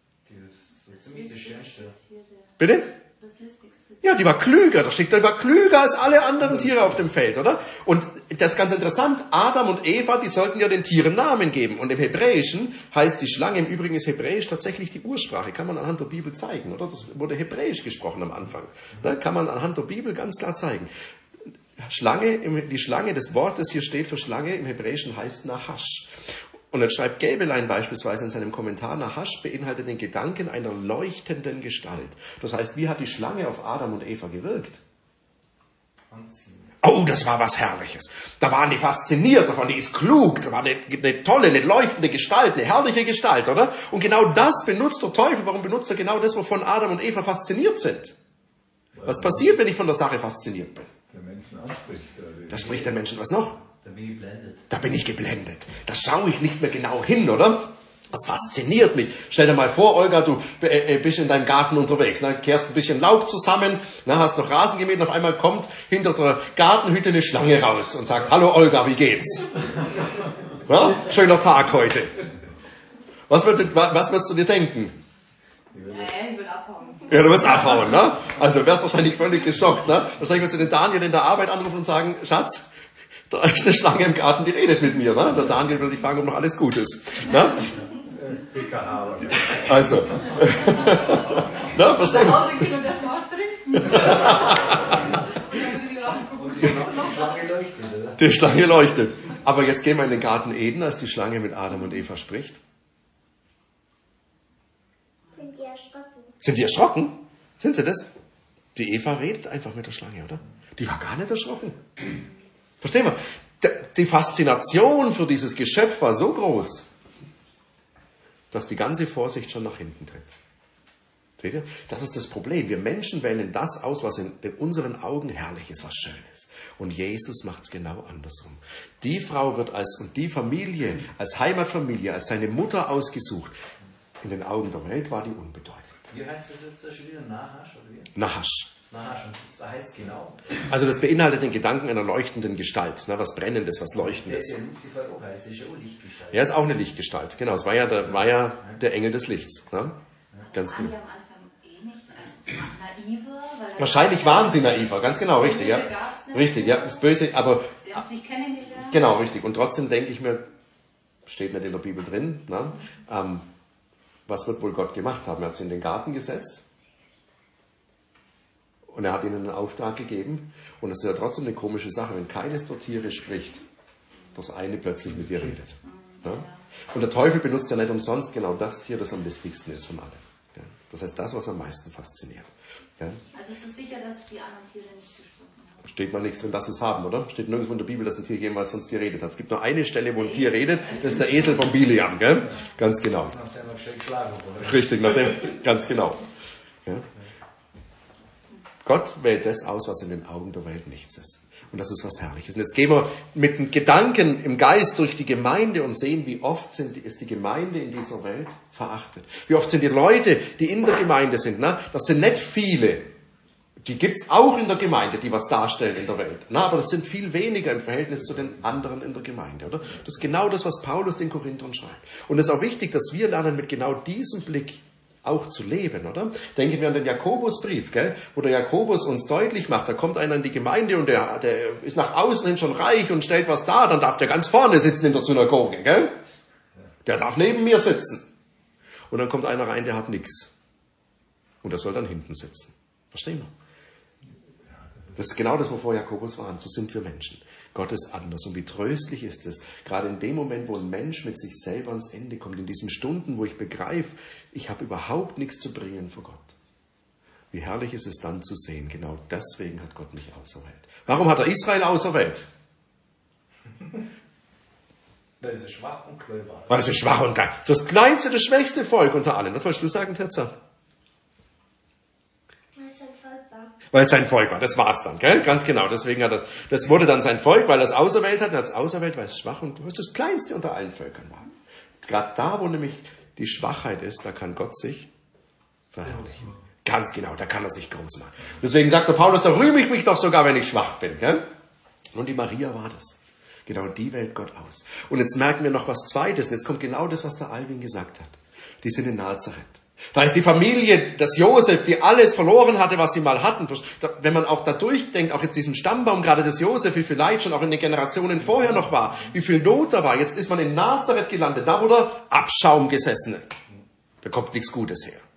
Bitte? Ja, die war klüger. Die war klüger als alle anderen Tiere auf dem Feld, oder? Und das ist ganz interessant. Adam und Eva, die sollten ja den Tieren Namen geben. Und im Hebräischen heißt die Schlange, im Übrigen ist Hebräisch tatsächlich die Ursprache. Kann man anhand der Bibel zeigen, oder? Das wurde Hebräisch gesprochen am Anfang. Da kann man anhand der Bibel ganz klar zeigen. Die Schlange des Wortes hier steht für Schlange, im Hebräischen heißt Nahasch. Und dann schreibt Gäbelein beispielsweise in seinem Kommentar, Nahasch beinhaltet den Gedanken einer leuchtenden Gestalt. Das heißt, wie hat die Schlange auf Adam und Eva gewirkt? Oh, das war was Herrliches. Da waren die fasziniert davon, die ist klug, da war eine tolle, eine leuchtende Gestalt, eine herrliche Gestalt, oder? Und genau das benutzt der Teufel. Warum benutzt er genau das, wovon Adam und Eva fasziniert sind? Was passiert, wenn ich von der Sache fasziniert bin? Der Menschen anspricht. Da spricht der Menschen was noch? Da bin ich geblendet. Da bin ich geblendet. Da schaue ich nicht mehr genau hin, oder? Das fasziniert mich. Stell dir mal vor, Olga, du bist in deinem Garten unterwegs, kehrst ein bisschen Laub zusammen, hast noch Rasen gemäht und auf einmal kommt hinter der Gartenhütte eine Schlange raus und sagt, hallo Olga, wie geht's? Ja? Schöner Tag heute. Was wirst du dir denken? Ich will abhauen. Ja, du wirst abhauen, ne? Also wärst wahrscheinlich völlig geschockt, ne? Wahrscheinlich wirst du den Daniel in der Arbeit anrufen und sagen, Schatz, da ist eine Schlange im Garten, die redet mit mir, ne? Der Daniel will dich fragen, ob noch alles gut ist, ne? Also, ne? Verstehen Nach Hause gehen und erstmal was trinken. Die Schlange leuchtet. Aber jetzt gehen wir in den Garten Eden, als die Schlange mit Adam und Eva spricht. Sind die erschrocken? Sind sie das? Die Eva redet einfach mit der Schlange, oder? Die war gar nicht erschrocken. Verstehen wir? Die Faszination für dieses Geschöpf war so groß, dass die ganze Vorsicht schon nach hinten tritt. Seht ihr? Das ist das Problem. Wir Menschen wählen das aus, was in unseren Augen herrlich ist, was schön ist. Und Jesus macht es genau andersrum. Die Frau wird und die Familie, als Heimatfamilie, als seine Mutter ausgesucht. In den Augen der Welt war die unbedeutend. Wie heißt das jetzt schon wieder? Nahasch oder wie? Nahasch. Nahasch, und das heißt genau. Also das beinhaltet den Gedanken einer leuchtenden Gestalt, ne? Was Brennendes, was Leuchtendes. Der Luzifer auch heißt, ist ja auch Lichtgestalt. Er ist auch eine Lichtgestalt, genau. Es war ja der Engel des Lichts. Ne? Ganz Waren genau. die am Anfang nicht naiver? Weil Wahrscheinlich waren sie naiver, ganz genau, richtig, ja. Richtig, ja, das Böse, aber Sie haben es nicht kennengelernt. genau, richtig. Und trotzdem denke ich mir, steht nicht in der Bibel drin, ne? Was wird wohl Gott gemacht haben? Er hat sie in den Garten gesetzt und er hat ihnen einen Auftrag gegeben. Und es ist ja trotzdem eine komische Sache, wenn keines der Tiere spricht, das eine plötzlich mit dir redet. Ne? Und der Teufel benutzt ja nicht umsonst genau das Tier, das am listigsten ist von allen. Ja? Das heißt, das, was am meisten fasziniert. Ja? Also es ist sicher, dass die anderen Tiere nicht gesprochen haben. Steht mal nichts drin, dass sie es haben, oder? Steht nirgendwo in der Bibel, dass ein Tier jemals sonst Tier redet hat. Es gibt nur eine Stelle, wo ein Tier redet, das ist der Esel von Bileam, gell? Ganz genau. Nachdem er schön geschlagen wurde. Richtig, ganz genau. Ja? Gott wählt das aus, was in den Augen der Welt nichts ist. Und das ist was Herrliches. Und jetzt gehen wir mit dem Gedanken im Geist durch die Gemeinde und sehen, wie oft ist die Gemeinde in dieser Welt verachtet. Wie oft sind die Leute, die in der Gemeinde sind, ne? Das sind nicht viele. Die gibt's auch in der Gemeinde, die was darstellen in der Welt. Na, aber das sind viel weniger im Verhältnis zu den anderen in der Gemeinde, oder? Das ist genau das, was Paulus den Korinthern schreibt. Und es ist auch wichtig, dass wir lernen, mit genau diesem Blick auch zu leben, oder? Denken wir an den Jakobusbrief, gell? Wo der Jakobus uns deutlich macht, da kommt einer in die Gemeinde und der ist nach außen hin schon reich und stellt was dar, dann darf der ganz vorne sitzen in der Synagoge, gell? Der darf neben mir sitzen. Und dann kommt einer rein, der hat nichts. Und der soll dann hinten sitzen. Verstehen wir? Das ist genau das, wovor Jakobus waren. So sind wir Menschen. Gott ist anders. Und wie tröstlich ist es, gerade in dem Moment, wo ein Mensch mit sich selber ans Ende kommt, in diesen Stunden, wo ich begreife, ich habe überhaupt nichts zu bringen vor Gott. Wie herrlich ist es dann zu sehen, genau deswegen hat Gott mich auserwählt. Warum hat er Israel auserwählt? Weil sie schwach und klein waren. Weil sie schwach und klein. Das kleinste, das schwächste Volk unter allen. Was wolltest du sagen, Terza? Weil es sein Volk war. Das war's dann, gell? Ganz genau. Deswegen hat das wurde dann sein Volk, weil er es auserwählt hat. Er hat es auserwählt, weil es schwach und das kleinste unter allen Völkern war. Gerade da, wo nämlich die Schwachheit ist, da kann Gott sich verherrlichen. Ganz genau, da kann er sich groß machen. Deswegen sagt der Paulus, da rühme ich mich doch sogar, wenn ich schwach bin, gell? Und die Maria war das. Genau, die wählt Gott aus. Und jetzt merken wir noch was Zweites. Und jetzt kommt genau das, was der Alvin gesagt hat. Die sind in Nazareth. Da ist die Familie, das Josef, die alles verloren hatte, was sie mal hatten. Wenn man auch da durchdenkt, auch jetzt diesen Stammbaum gerade des Josef, wie viel Leid schon auch in den Generationen vorher noch war, wie viel Not da war. Jetzt ist man in Nazareth gelandet, da wo der Abschaum gesessen hat. Da kommt nichts Gutes her.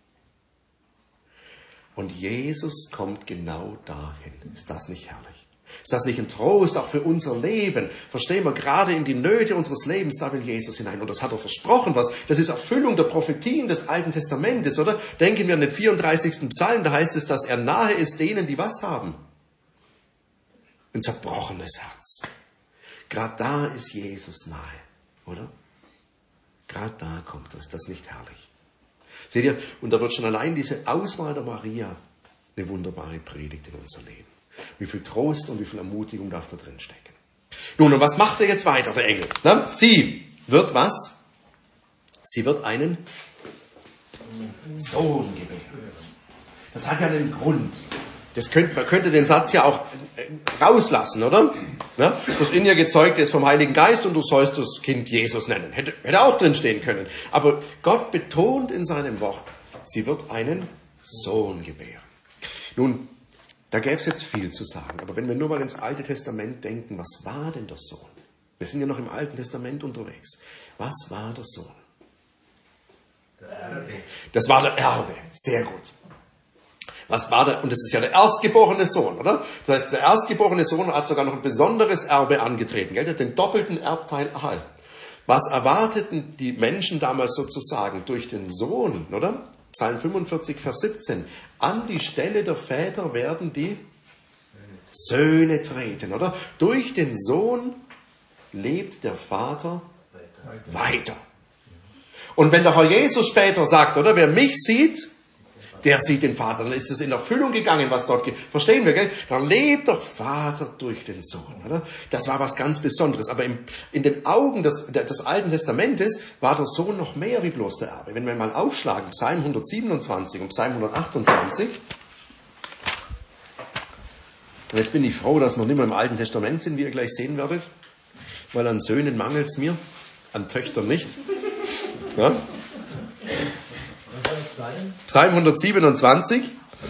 Und Jesus kommt genau dahin. Ist das nicht herrlich? Ist das nicht ein Trost auch für unser Leben? Verstehen wir, gerade in die Nöte unseres Lebens, da will Jesus hinein. Und das hat er versprochen. Das ist Erfüllung der Prophetien des Alten Testamentes, oder? Denken wir an den 34. Psalm, da heißt es, dass er nahe ist denen, die was haben? Ein zerbrochenes Herz. Gerade da ist Jesus nahe, oder? Gerade da kommt er. Ist das nicht herrlich? Seht ihr, und da wird schon allein diese Auswahl der Maria eine wunderbare Predigt in unser Leben. Wie viel Trost und wie viel Ermutigung darf da drin stecken. Nun, und was macht er jetzt weiter, der Engel? Na, sie wird was? Sie wird einen Sohn gebären. Das hat ja einen Grund. Man könnte den Satz ja auch rauslassen, oder? Ja? Das in ihr Gezeugte ist vom Heiligen Geist und du sollst das Kind Jesus nennen. Hätte auch drin stehen können. Aber Gott betont in seinem Wort, sie wird einen Sohn gebären. Nun, da gäbe es jetzt viel zu sagen. Aber wenn wir nur mal ins Alte Testament denken, was war denn der Sohn? Wir sind ja noch im Alten Testament unterwegs. Was war der Sohn? Der Erbe. Das war der Erbe. Sehr gut. Was war der? Und das ist ja der erstgeborene Sohn, oder? Das heißt, der erstgeborene Sohn hat sogar noch ein besonderes Erbe angetreten. Gell? Der hat den doppelten Erbteil erhalten. Was erwarteten die Menschen damals sozusagen durch den Sohn, oder? Psalm 45, Vers 17. An die Stelle der Väter werden die Söhne treten, oder? Durch den Sohn lebt der Vater weiter. Und wenn der Herr Jesus später sagt, oder? Wer mich sieht, Der sieht den Vater. Dann ist es in Erfüllung gegangen, was dort verstehen wir, gell? Da lebt der Vater durch den Sohn, oder? Das war was ganz Besonderes. Aber in den Augen des Alten Testamentes war der Sohn noch mehr wie bloß der Erbe. Wenn wir mal aufschlagen, Psalm 127 und Psalm 128. Und jetzt bin ich froh, dass wir nicht mehr im Alten Testament sind, wie ihr gleich sehen werdet. Weil an Söhnen mangelt es mir, an Töchtern nicht. Ja? Psalm 127.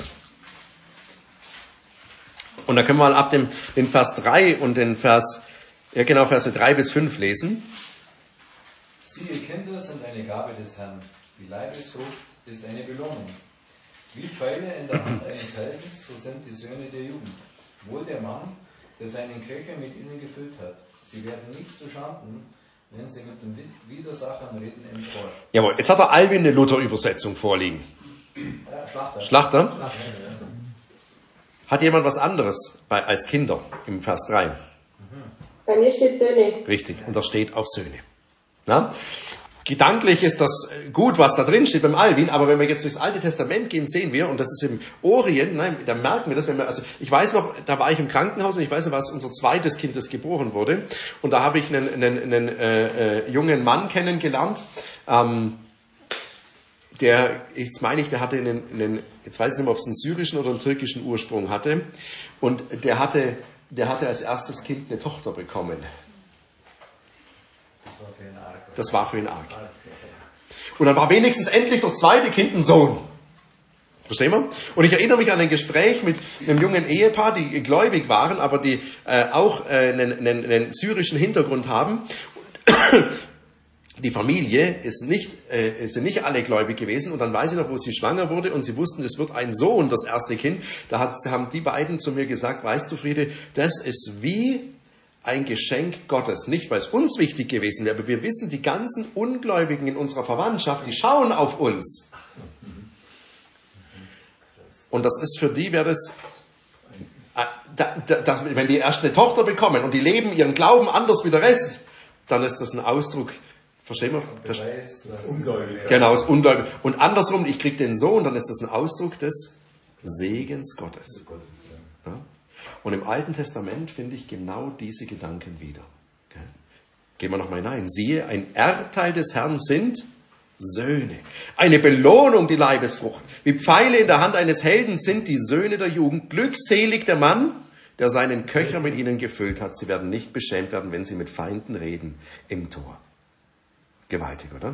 Und da können wir mal ab den Vers 3 und den Verse 3 bis 5 lesen. Siehe, Kinder sind eine Gabe des Herrn. Die Leibesfrucht ist eine Belohnung. Wie Pfeile in der Hand eines Heldens, so sind die Söhne der Jugend. Wohl der Mann, der seinen Köcher mit ihnen gefüllt hat. Sie werden nicht zu Schanden, wenn sie mit den Widersachern reden im Tor. Jawohl, jetzt hat der Alvin eine Luther-Übersetzung vorliegen. Ja, Schlachter? Hat jemand was anderes als Kinder im Vers 3? Bei mir steht Söhne. Richtig, und da steht auch Söhne. Ja? Gedanklich ist das gut, was da drin steht beim Alvin, aber wenn wir jetzt durchs Alte Testament gehen, sehen wir, und das ist im Orient, da merken wir das, ich weiß noch, da war ich im Krankenhaus und ich weiß noch, was unser zweites Kind, das geboren wurde, und da habe ich einen jungen Mann kennengelernt, der hatte jetzt weiß ich nicht mehr, ob es einen syrischen oder einen türkischen Ursprung hatte, und der hatte als erstes Kind eine Tochter bekommen. Das war für ihn arg. Und dann war wenigstens endlich das zweite Kind ein Sohn. Verstehen wir? Und ich erinnere mich an ein Gespräch mit einem jungen Ehepaar, die gläubig waren, aber die auch einen syrischen Hintergrund haben. Die Familie sind nicht alle gläubig gewesen. Und dann weiß ich noch, wo sie schwanger wurde und sie wussten, das wird ein Sohn, das erste Kind. Da haben die beiden zu mir gesagt, weißt du, Friede, das ist wie ein Geschenk Gottes. Nicht, weil es uns wichtig gewesen wäre, aber wir wissen, die ganzen Ungläubigen in unserer Verwandtschaft, die schauen auf uns. Und das ist für die, wenn die erst eine Tochter bekommen und die leben ihren Glauben anders wie der Rest, dann ist das ein Ausdruck, verstehen wir? Ungläubig. Genau, ist ungläubig. Und andersrum, ich kriege den Sohn, dann ist das ein Ausdruck des Segens Gottes. Ja? Und im Alten Testament finde ich genau diese Gedanken wieder. Okay? Gehen wir nochmal hinein. Siehe, ein Erbteil des Herrn sind Söhne. Eine Belohnung, die Leibesfrucht. Wie Pfeile in der Hand eines Helden sind die Söhne der Jugend. Glückselig der Mann, der seinen Köcher mit ihnen gefüllt hat. Sie werden nicht beschämt werden, wenn sie mit Feinden reden im Tor. Gewaltig, oder?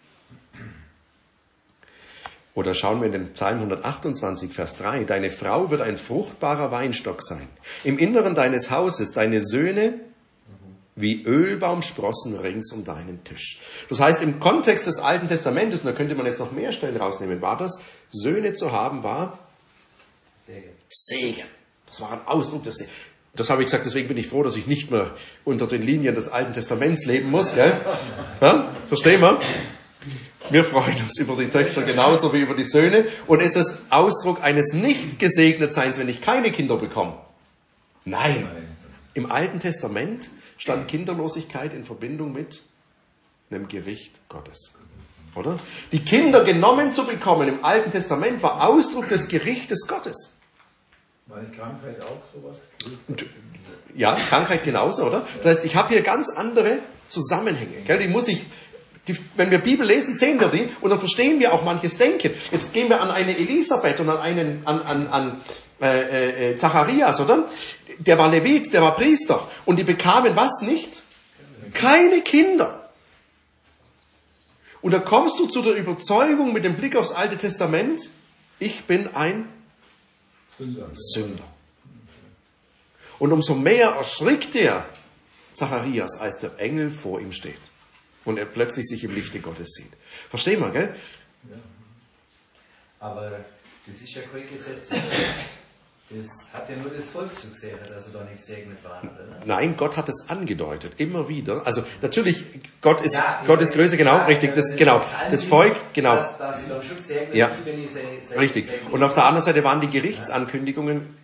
Oder schauen wir in den Psalm 128, Vers 3. Deine Frau wird ein fruchtbarer Weinstock sein. Im Inneren deines Hauses deine Söhne wie Ölbaumsprossen rings um deinen Tisch. Das heißt, im Kontext des Alten Testamentes, und da könnte man jetzt noch mehr Stellen rausnehmen, war das, Söhne zu haben, war Segen. Das war ein Ausdruck des Segens. Das habe ich gesagt, deswegen bin ich froh, dass ich nicht mehr unter den Linien des Alten Testaments leben muss. Gell? Ja? Verstehen wir? Wir freuen uns über die Töchter genauso wie über die Söhne. Und ist es Ausdruck eines Nicht-Gesegnetseins, wenn ich keine Kinder bekomme? Nein. Im Alten Testament stand Kinderlosigkeit in Verbindung mit einem Gericht Gottes. Oder? Die Kinder genommen zu bekommen im Alten Testament war Ausdruck des Gerichtes Gottes. War die Krankheit auch sowas? Ja, Krankheit genauso, oder? Das heißt, ich habe hier ganz andere Zusammenhänge. Gell? Wenn wir Bibel lesen, sehen wir die und dann verstehen wir auch manches Denken. Jetzt gehen wir an eine Elisabeth und an Zacharias, oder? Der war Levit, der war Priester. Und die bekamen was nicht? Keine Kinder. Und da kommst du zu der Überzeugung mit dem Blick aufs Alte Testament, ich bin ein Sünder. Und umso mehr erschrickt der Zacharias, als der Engel vor ihm steht. Und er plötzlich sich im Lichte Gottes sieht. Verstehen wir, gell? Ja. Aber das ist ja kein Gesetz. Das hat ja nur das Volk so gesehen, dass er da nicht gesegnet war. Oder? Nein, Gott hat es angedeutet, immer wieder. Also natürlich, Gott ist Größe, genau, richtig, das Volk, genau. Dass ich dann schon gesegnet ja, bin, wenn ich richtig. Und auf der anderen Seite waren die Gerichtsankündigungen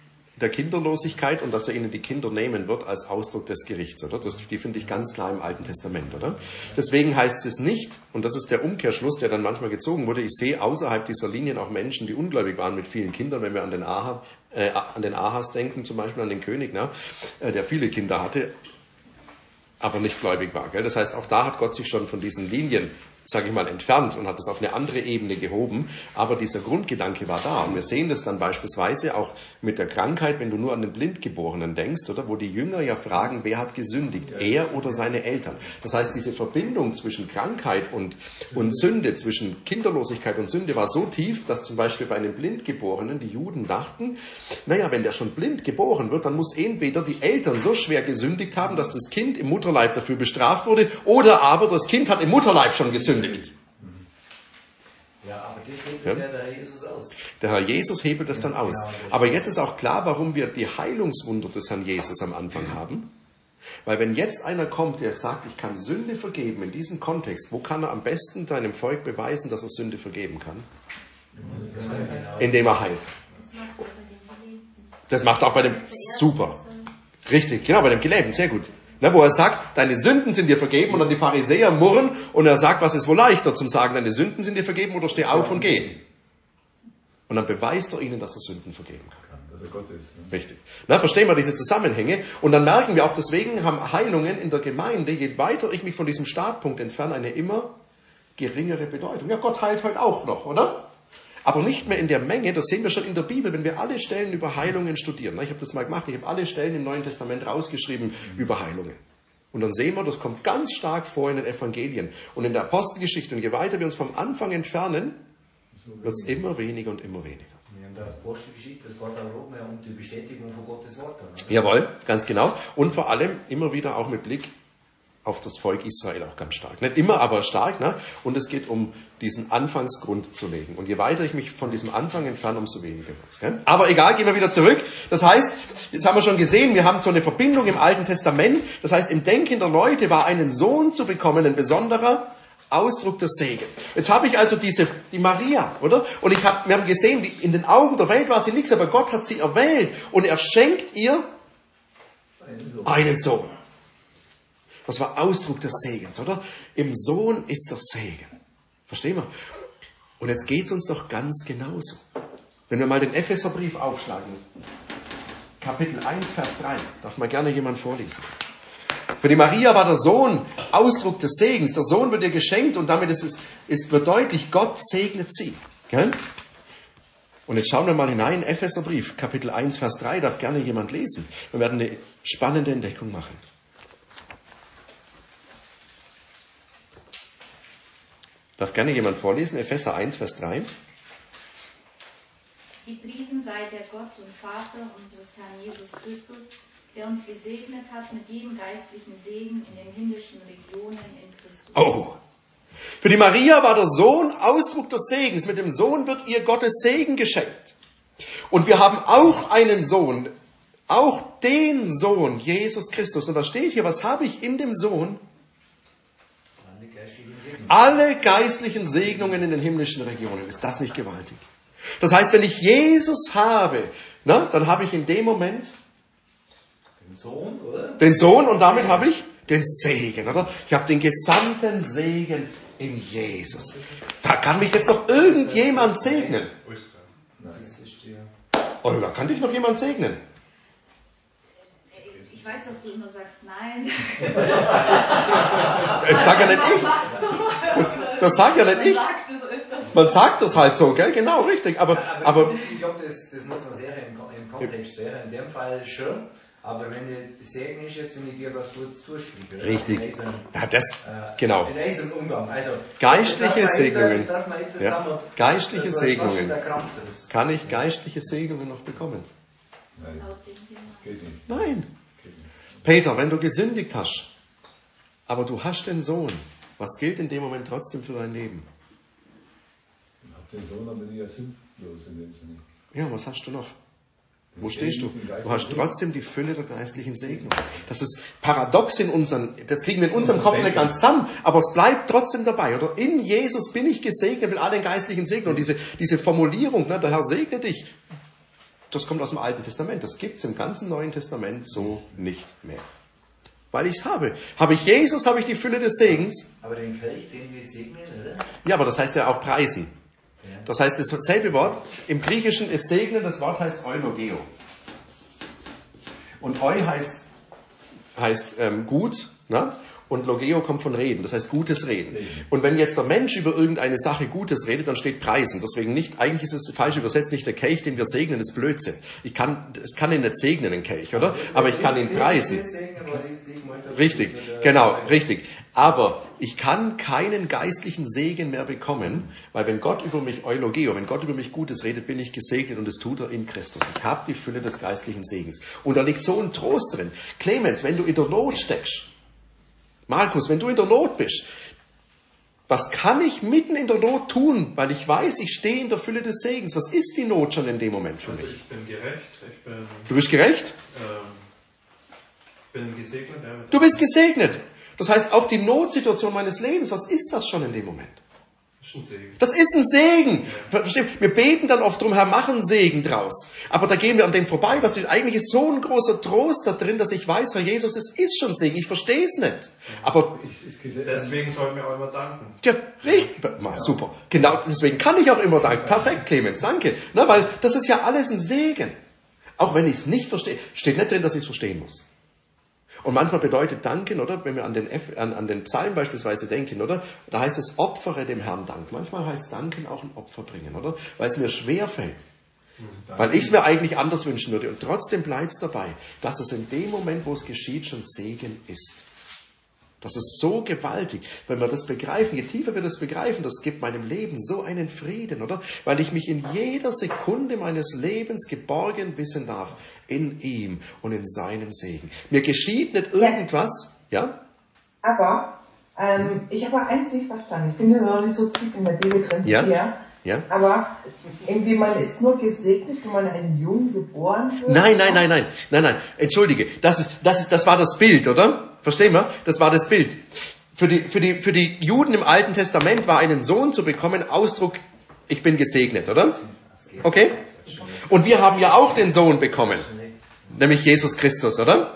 der Kinderlosigkeit und dass er ihnen die Kinder nehmen wird als Ausdruck des Gerichts, oder? Die finde ich ganz klar im Alten Testament, oder? Deswegen heißt es nicht, und das ist der Umkehrschluss, der dann manchmal gezogen wurde, ich sehe außerhalb dieser Linien auch Menschen, die ungläubig waren mit vielen Kindern, wenn wir an den Ahas denken, zum Beispiel an den König, ne? Der viele Kinder hatte, aber nicht gläubig war. Gell? Das heißt, auch da hat Gott sich schon von diesen Linien, sage ich mal, entfernt und hat es auf eine andere Ebene gehoben. Aber dieser Grundgedanke war da. Und wir sehen das dann beispielsweise auch mit der Krankheit, wenn du nur an den Blindgeborenen denkst, oder wo die Jünger ja fragen, wer hat gesündigt, er oder seine Eltern. Das heißt, diese Verbindung zwischen Krankheit und Sünde, zwischen Kinderlosigkeit und Sünde war so tief, dass zum Beispiel bei einem Blindgeborenen die Juden dachten, naja, wenn der schon blind geboren wird, dann muss entweder die Eltern so schwer gesündigt haben, dass das Kind im Mutterleib dafür bestraft wurde, oder aber das Kind hat im Mutterleib schon gesündigt. Ja, aber das hebelt der Herr Jesus aus. Der Herr Jesus hebelt das dann aus. Aber jetzt ist auch klar, warum wir die Heilungswunder des Herrn Jesus am Anfang haben. Weil wenn jetzt einer kommt, der sagt, ich kann Sünde vergeben, in diesem Kontext, wo kann er am besten deinem Volk beweisen, dass er Sünde vergeben kann? Indem er heilt. Das macht auch bei dem, super, richtig, genau, bei dem Gelähmten, sehr gut. Ne, wo er sagt, deine Sünden sind dir vergeben, und dann die Pharisäer murren, und er sagt, was ist wohl leichter zum sagen, deine Sünden sind dir vergeben, oder steh auf und geh. Und dann beweist er ihnen, dass er Sünden vergeben kann. Dass er Gott ist. Ne? Richtig. Na, verstehen wir diese Zusammenhänge? Und dann merken wir auch, deswegen haben Heilungen in der Gemeinde, je weiter ich mich von diesem Startpunkt entferne, eine immer geringere Bedeutung. Ja, Gott heilt heute auch noch, oder? Aber nicht mehr in der Menge, das sehen wir schon in der Bibel, wenn wir alle Stellen über Heilungen studieren. Ich habe das mal gemacht, ich habe alle Stellen im Neuen Testament rausgeschrieben über Heilungen. Und dann sehen wir, das kommt ganz stark vor in den Evangelien. Und in der Apostelgeschichte, und je weiter wir uns vom Anfang entfernen, wird es immer weniger und immer weniger. Wir haben da Apostelgeschichte, das geht auch mehr um die Bestätigung von Gottes Wort. Oder? Jawohl, ganz genau. Und vor allem immer wieder auch mit Blick auf das Volk Israel auch ganz stark. Nicht immer, aber stark. Ne? Und es geht um diesen Anfangsgrund zu legen. Und je weiter ich mich von diesem Anfang entferne, umso weniger wird's. Aber egal, gehen wir wieder zurück. Das heißt, jetzt haben wir schon gesehen, wir haben so eine Verbindung im Alten Testament. Das heißt, im Denken der Leute war einen Sohn zu bekommen ein besonderer Ausdruck des Segens. Jetzt habe ich also die Maria, oder? Und wir haben gesehen, in den Augen der Welt war sie nichts, aber Gott hat sie erwählt. Und er schenkt ihr einen Sohn. Das war Ausdruck des Segens, oder? Im Sohn ist der Segen. Verstehen wir? Und jetzt geht es uns doch ganz genauso. Wenn wir mal den Epheserbrief aufschlagen, Kapitel 1, Vers 3, darf mal gerne jemand vorlesen. Für die Maria war der Sohn Ausdruck des Segens. Der Sohn wird ihr geschenkt, und damit wird deutlich, Gott segnet sie. Gell? Und jetzt schauen wir mal hinein, Epheserbrief, Kapitel 1, Vers 3, darf gerne jemand lesen. Wir werden eine spannende Entdeckung machen. Darf gerne jemand vorlesen, Epheser 1, Vers 3. Gepriesen sei der Gott und Vater unseres Herrn Jesus Christus, der uns gesegnet hat mit jedem geistlichen Segen in den himmlischen Regionen in Christus. Oh! Für die Maria war der Sohn Ausdruck des Segens. Mit dem Sohn wird ihr Gottes Segen geschenkt. Und wir haben auch einen Sohn, auch den Sohn, Jesus Christus. Und was steht hier? Was habe ich in dem Sohn? Alle geistlichen Segnungen in den himmlischen Regionen. Ist das nicht gewaltig? Das heißt, wenn ich Jesus habe, dann habe ich in dem Moment Den Sohn, oder? Den Sohn, und damit habe ich den Segen, oder? Ich habe den gesamten Segen in Jesus. Da kann mich jetzt noch irgendjemand segnen. Olga, kann dich noch jemand segnen? Ich weiß, dass du immer sagst, nein. Das sag ja nicht ich. Das sagt ja nicht ich. Man sagt das halt so, gell? Genau, richtig. Aber ich glaube, das muss man sehr im Kontext sehen. In dem Fall schon. Aber wenn ich Segen ist jetzt, wenn ich dir was Gutes zuspiele. Richtig. Ja, das, genau. In diesem Umgang. Also, geistliche Segnungen. Ja. Geistliche Segnungen. Kann ich geistliche Segnungen noch bekommen? Nein, geht nicht. Nein. Peter, wenn du gesündigt hast, aber du hast den Sohn, was gilt in dem Moment trotzdem für dein Leben? Ich habe den Sohn, aber nicht als sündlos in dem Sinne. Ja, was hast du noch? Wo stehst du? Du hast trotzdem die Fülle der geistlichen Segnung. Das ist paradox das kriegen wir in unserem Kopf nicht ganz zusammen, aber es bleibt trotzdem dabei. Oder in Jesus bin ich gesegnet mit allen geistlichen Segnungen. Und diese Formulierung, der Herr segne dich. das kommt aus dem Alten Testament. Das gibt's im ganzen Neuen Testament so nicht mehr. Weil ich es habe. Habe ich Jesus, habe ich die Fülle des Segens. Aber den Kelch, den wir segnen, oder? Ja, aber das heißt ja auch preisen. Das heißt, dasselbe Wort, im Griechischen ist segnen, das Wort heißt eulogeo. Und eu heißt gut, ne? Und logeo kommt von reden, das heißt gutes Reden. Und wenn jetzt der Mensch über irgendeine Sache Gutes redet, dann steht preisen. Deswegen nicht, eigentlich ist es falsch übersetzt, nicht der Kelch, den wir segnen, ist Blödsinn. Es kann ihn nicht segnen, den Kelch, oder? Aber ich kann ihn preisen. Richtig, genau, richtig. Aber ich kann keinen geistlichen Segen mehr bekommen, weil wenn Gott über mich eulogeo, wenn Gott über mich Gutes redet, bin ich gesegnet und das tut er in Christus. Ich habe die Fülle des geistlichen Segens. Und da liegt so ein Trost drin. Clemens, wenn du in der Not steckst, Markus, wenn du in der Not bist, was kann ich mitten in der Not tun, weil ich weiß, ich stehe in der Fülle des Segens? Was ist die Not schon in dem Moment für mich? Ich bin gerecht. Du bist gerecht? Ich bin gesegnet. Ja, du bist gesegnet. Das heißt, auch die Notsituation meines Lebens, was ist das schon in dem Moment? Das ist ein Segen. Das ist ein Segen. Ja. Wir beten dann oft drum, Herr, mach einen Segen draus. Aber da gehen wir an dem vorbei. Eigentlich ist so ein großer Trost da drin, dass ich weiß, Herr Jesus, es ist schon Segen. Ich verstehe es nicht. Aber deswegen sollten wir auch immer danken. Ja, richtig. Super. Genau, deswegen kann ich auch immer danken. Perfekt, Clemens, danke. Na, weil das ist ja alles ein Segen. Auch wenn ich es nicht verstehe. Steht nicht drin, dass ich es verstehen muss. Und manchmal bedeutet danken, oder? Wenn wir an den Psalm beispielsweise denken, oder? Da heißt es, opfere dem Herrn Dank. Manchmal heißt danken auch ein Opfer bringen, oder? Weil es mir schwer fällt. Weil ich es mir eigentlich anders wünschen würde. Und trotzdem bleibt es dabei, dass es in dem Moment, wo es geschieht, schon Segen ist. Das ist so gewaltig. Wenn wir das begreifen, je tiefer wir das begreifen, das gibt meinem Leben so einen Frieden, oder? Weil ich mich in jeder Sekunde meines Lebens geborgen wissen darf in ihm und in seinem Segen. Mir geschieht nicht irgendwas, ja? Aber ich habe eins nicht verstanden. Ich bin ja noch nicht so tief in der Bibel drin wie ihr. Ja. Aber irgendwie, man ist nur gesegnet, wenn man einen Jungen geboren wird. Nein. Entschuldige. Das war das Bild, oder? Verstehen wir? Das war das Bild. Für die Juden im Alten Testament war einen Sohn zu bekommen Ausdruck, ich bin gesegnet, oder? Okay? Und wir haben ja auch den Sohn bekommen. Nämlich Jesus Christus, oder?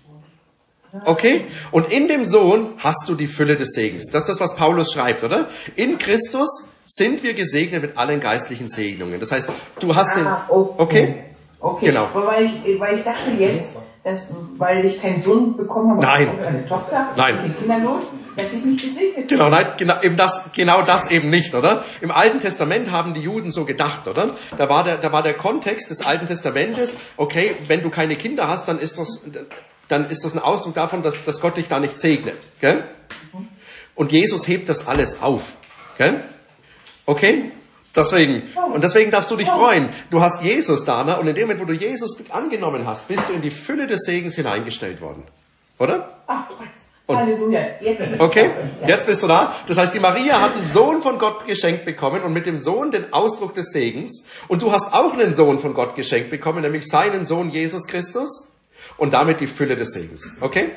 Okay? Und in dem Sohn hast du die Fülle des Segens. Das ist das, was Paulus schreibt, oder? In Christus sind wir gesegnet mit allen geistlichen Segnungen. Das heißt, du hast den... Okay? Okay, genau. Aber weil ich dachte jetzt, weil ich keinen Sohn bekommen habe, Nein. eine Tochter, Nein. kinderlos, dass ich nicht gesegnet bin. Genau das eben nicht, oder? Im Alten Testament haben die Juden so gedacht, oder? Da war der Kontext des Alten Testamentes, okay, wenn du keine Kinder hast, dann ist das ein Ausdruck davon, dass Gott dich da nicht segnet, gell? Und Jesus hebt das alles auf, gell? Okay? Deswegen darfst du dich freuen. Du hast Jesus da, ne? Und in dem Moment, wo du Jesus angenommen hast, bist du in die Fülle des Segens hineingestellt worden. Oder? Ach Gott. Halleluja. Jetzt bist du da. Das heißt, die Maria hat einen Sohn von Gott geschenkt bekommen und mit dem Sohn den Ausdruck des Segens. Und du hast auch einen Sohn von Gott geschenkt bekommen, nämlich seinen Sohn Jesus Christus. Und damit die Fülle des Segens. Okay?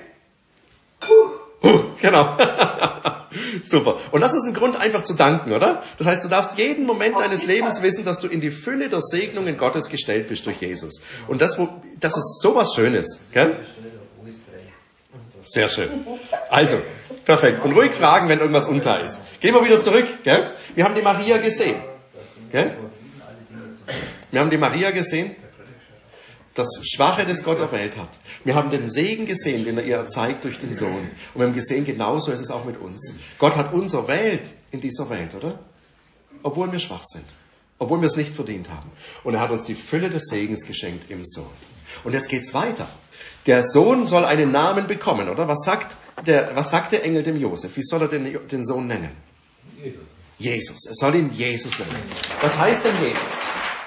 Genau. Super. Und das ist ein Grund, einfach zu danken, oder? Das heißt, du darfst jeden Moment deines Lebens wissen, dass du in die Fülle der Segnungen Gottes gestellt bist durch Jesus. Und das ist sowas Schönes. Gell? Sehr schön. Also, perfekt. Und ruhig fragen, wenn irgendwas unklar ist. Gehen wir wieder zurück. Gell? Wir haben die Maria gesehen. Gell? Wir haben die Maria gesehen. Das Schwache, das Gott erwählt hat. Wir haben den Segen gesehen, den er ihr erzeigt durch den Sohn. Und wir haben gesehen, genauso ist es auch mit uns. Gott hat uns erwählt in dieser Welt, oder? Obwohl wir schwach sind. Obwohl wir es nicht verdient haben. Und er hat uns die Fülle des Segens geschenkt im Sohn. Und jetzt geht's weiter. Der Sohn soll einen Namen bekommen, oder? Was sagt der Engel dem Josef? Wie soll er den Sohn nennen? Jesus. Er soll ihn Jesus nennen. Was heißt denn Jesus?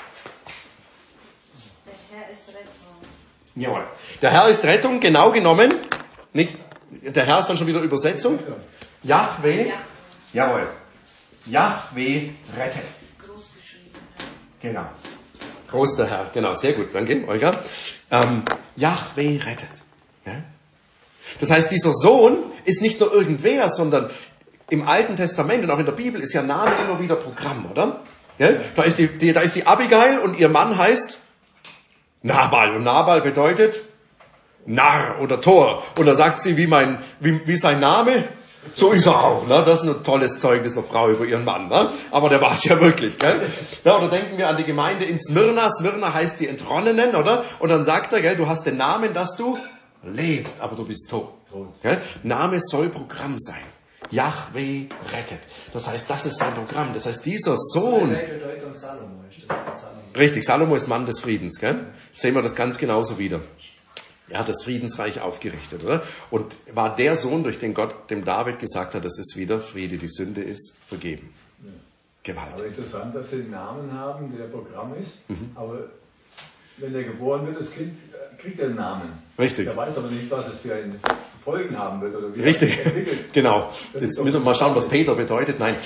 Jawohl. Der Herr ist Rettung, genau genommen. Nicht, der Herr ist dann schon wieder Übersetzung. Jahwe. Jawohl. Jahwe rettet. Genau. Groß der Herr. Genau, sehr gut. Danke, Olga. Jahwe rettet. Ja? Das heißt, dieser Sohn ist nicht nur irgendwer, sondern im Alten Testament und auch in der Bibel ist ja Name immer wieder Programm, oder? Ja? Da ist die Abigail und ihr Mann heißt Nabal. Und Nabal bedeutet Narr oder Tor. Und da sagt sie, wie sein Name, so ist er auch. Ne? Das ist ein tolles Zeugnis einer Frau über ihren Mann. Ne? Aber der war es ja wirklich. Gell? Ja, oder denken wir an die Gemeinde in Smyrna. Smyrna heißt die Entronnenen, oder? Und dann sagt er, gell, du hast den Namen, dass du lebst, aber du bist tot. Gell? Name soll Programm sein. Jahwe rettet. Das heißt, das ist sein Programm. Das heißt, dieser Sohn... Richtig, Salomo ist Mann des Friedens. Gell? Sehen wir das ganz genauso wieder. Er hat das Friedensreich aufgerichtet, oder? Und war der Sohn, durch den Gott dem David gesagt hat, das ist wieder Friede, die Sünde ist vergeben. Ja. Gewalt. Aber interessant, dass sie einen Namen haben, der Programm ist, aber wenn er geboren wird, das Kind, kriegt er einen Namen. Richtig. Er weiß aber nicht, was es für eine Folgen haben wird oder wie Richtig, er sich entwickelt. genau. Jetzt müssen wir mal schauen, was Peter bedeutet. Nein.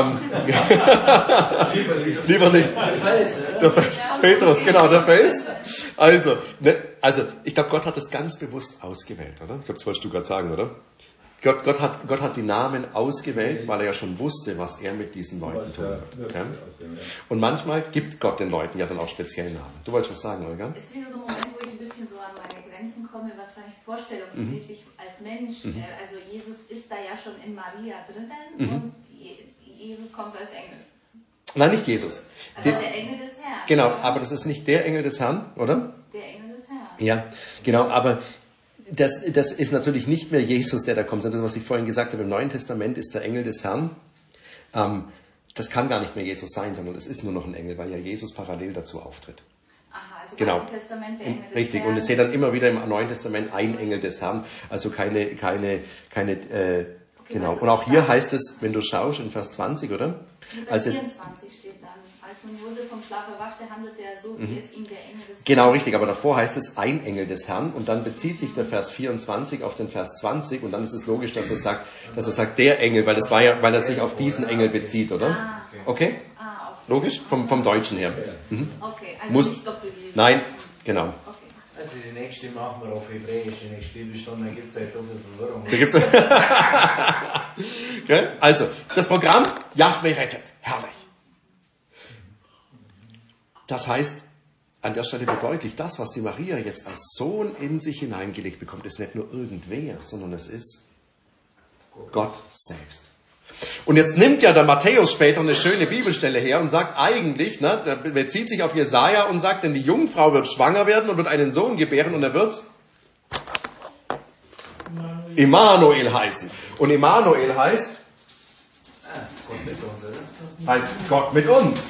Lieber nicht. Der Fels. Petrus, genau, der Fels. Also, ich glaube, Gott hat das ganz bewusst ausgewählt, oder? Ich glaube, das wolltest du gerade sagen, oder? Gott hat die Namen ausgewählt, weil er ja schon wusste, was er mit diesen Leuten tun wird. Okay? Und manchmal gibt Gott den Leuten ja dann auch spezielle Namen. Du wolltest was sagen, Olga? Es ist wieder so ein Moment, wo ich ein bisschen so an meine Grenzen komme, was vielleicht vorstellungsmäßig als Mensch, also Jesus ist da ja schon in Maria drinnen und Jesus kommt als Engel. Nein, nicht Jesus. Also der Engel des Herrn. Genau, oder? aber das ist nicht der Engel des Herrn, oder? Der Engel des Herrn. Ja, genau, aber das ist natürlich nicht mehr Jesus, der da kommt, sondern das, was ich vorhin gesagt habe, im Neuen Testament ist der Engel des Herrn. Das kann gar nicht mehr Jesus sein, sondern es ist nur noch ein Engel, weil ja Jesus parallel dazu auftritt. Aha, also Genau. im Testament der Engel des Richtig, Herrn. und es steht dann immer wieder im Neuen Testament ein Engel des Herrn, also keine genau. Und auch hier heißt es, wenn du schaust, in Vers 20, oder? Vers 24 steht dann. Als nun Josef vom Schlaf erwachte, handelte er so, wie es ihm der Engel des Herrn. Genau, richtig, aber davor heißt es ein Engel des Herrn und dann bezieht sich der Vers 24 auf den Vers 20 und dann ist es logisch, dass er sagt der Engel, weil er sich auf diesen Engel bezieht, oder? Ah, Okay? Ah, okay. Logisch? Vom Deutschen her. Okay, also Muss- nicht doppelgelesen. Nein, genau. Okay. Also die nächste machen wir auf Hebräisch, die nächste Bibelstunde, dann gibt es da jetzt so viel Verwirrung. Da gibt's Gell? Also, das Programm Jahwe rettet. Herrlich. Das heißt, an der Stelle wird deutlich, das, was die Maria jetzt als Sohn in sich hineingelegt bekommt, ist nicht nur irgendwer, sondern es ist Gott selbst. Und jetzt nimmt ja der Matthäus später eine schöne Bibelstelle her und sagt eigentlich, ne, der bezieht sich auf Jesaja und sagt, denn die Jungfrau wird schwanger werden und wird einen Sohn gebären und er wird Immanuel heißen. Und Immanuel heißt Gott mit uns, oder? heißt Gott mit uns.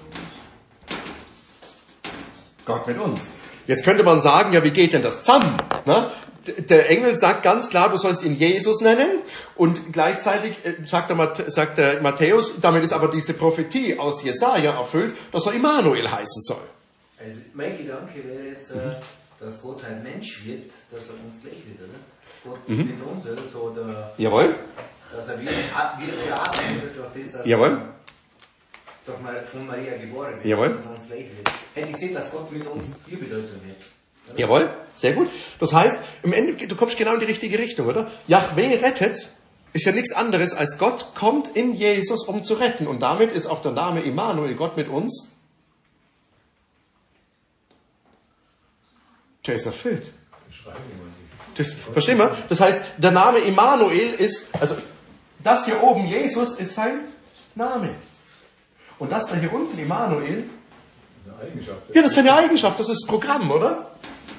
Gott mit uns. Jetzt könnte man sagen, ja, wie geht denn das zusammen? Ne? Der Engel sagt ganz klar, du sollst ihn Jesus nennen und gleichzeitig sagt der Matthäus, damit ist aber diese Prophetie aus Jesaja erfüllt, dass er Immanuel heißen soll. Also mein Gedanke wäre jetzt, dass Gott halt Mensch wird, dass er uns gleich wird, oder? Gott mit uns, oder? So Jawohl, dass er wieder atmen wird durch das, dass jawohl, doch mal von Maria geboren wird, Jawohl. dass er uns gleich wird. Hätte ich gesehen, dass Gott mit uns die Bedeutung hat. jawohl, sehr gut. Das heißt, im Ende, du kommst genau in die richtige Richtung, oder? Jahwe rettet ist ja nichts anderes als Gott kommt in Jesus, um zu retten. Und damit ist auch der Name Immanuel, Gott mit uns, der ist erfüllt. Verstehen wir? Das heißt, der Name Immanuel ist, also das hier oben, Jesus, ist sein Name. Und das da hier unten, Immanuel, Eine Eigenschaft. ja, das ist eine Eigenschaft, das ist das Programm, oder?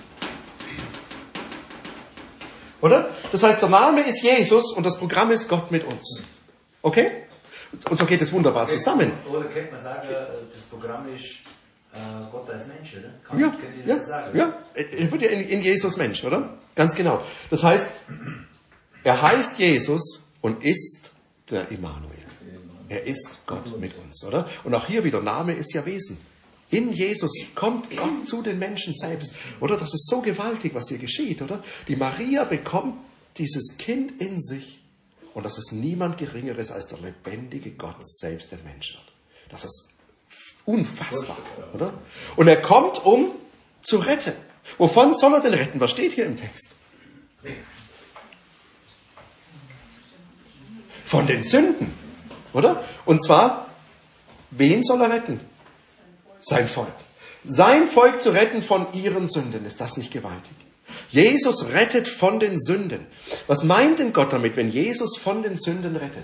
Oder? Das heißt, der Name ist Jesus und das Programm ist Gott mit uns. Okay? Und so geht es wunderbar zusammen. Oder könnte man sagen, das Programm ist Gott als Mensch, oder? Ja, Könnt ihr ja, das so sagen? ja. Er wird ja in Jesus Mensch, oder? Ganz genau. Das heißt, er heißt Jesus und ist der Immanuel. Er ist Gott mit uns, oder? Und auch hier wieder, Name ist ja Wesen. In Jesus kommt Gott zu den Menschen selbst. Oder? Das ist so gewaltig, was hier geschieht, oder? Die Maria bekommt dieses Kind in sich. Und das ist niemand Geringeres als der lebendige Gott selbst, der Mensch wird. Das ist unfassbar, oder? Und er kommt, um zu retten. Wovon soll er denn retten? Was steht hier im Text? Von den Sünden, oder? Und zwar, wen soll er retten? Sein Volk. sein Volk zu retten von ihren Sünden. Ist das nicht gewaltig? Jesus rettet von den Sünden. Was meint denn Gott damit, wenn Jesus von den Sünden rettet?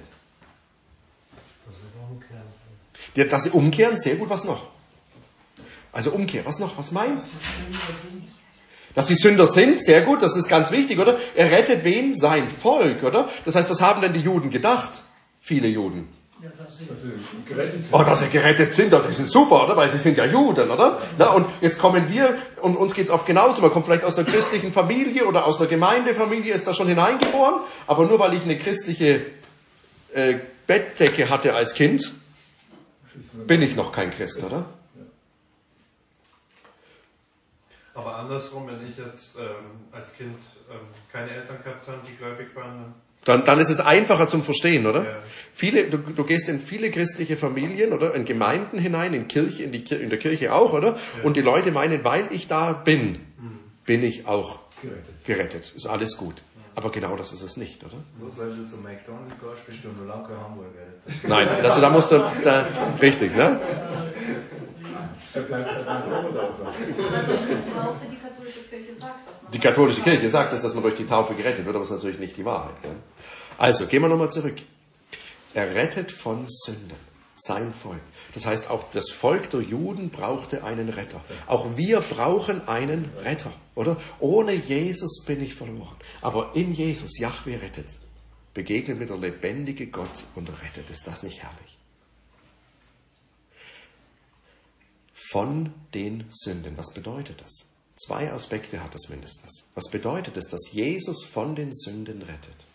Dass sie umkehren, sehr gut, was noch? Also Umkehr, was noch? Was meint? Dass sie Sünder sind, sehr gut, das ist ganz wichtig, oder? Er rettet wen? Sein Volk, oder? Das heißt, was haben denn die Juden gedacht? Viele Juden. Oh, dass sie gerettet sind, das ist super, oder? Weil sie sind ja Juden, oder? Na, und jetzt kommen wir, und uns geht's oft genauso, man kommt vielleicht aus einer christlichen Familie oder aus einer Gemeindefamilie, ist da schon hineingeboren, aber nur weil ich eine christliche Bettdecke hatte als Kind, bin ich noch kein Christ, oder? Aber andersrum, wenn ich jetzt als Kind keine Eltern gehabt habe, die gläubig waren, Dann ist es einfacher zum Verstehen, oder? Ja. Du gehst in viele christliche Familien, oder? In Gemeinden hinein, in der Kirche auch, oder? Ja. Und die Leute meinen, weil ich da bin, bin ich auch gerettet. Ist alles gut. Aber genau das ist es nicht, oder? Bloß weil du zum McDonald's gehst, bist du noch lange kein Hamburger. Nein, also da musst du, richtig, ne? Oder durch die Taufe die katholische Kirche sagt das. Die katholische Kirche sagt es, dass man durch die Taufe gerettet wird, aber das ist natürlich nicht die Wahrheit. Ja? Also, gehen wir nochmal zurück. Er rettet von Sünden, sein Volk. Das heißt, auch das Volk der Juden brauchte einen Retter. Auch wir brauchen einen Retter, oder? Ohne Jesus bin ich verloren. Aber in Jesus, Jahwe rettet, begegnet mir der lebendige Gott und rettet. Ist das nicht herrlich? Von den Sünden. Was bedeutet das? 2 Aspekte hat es mindestens. Was bedeutet es, dass Jesus von den Sünden rettet?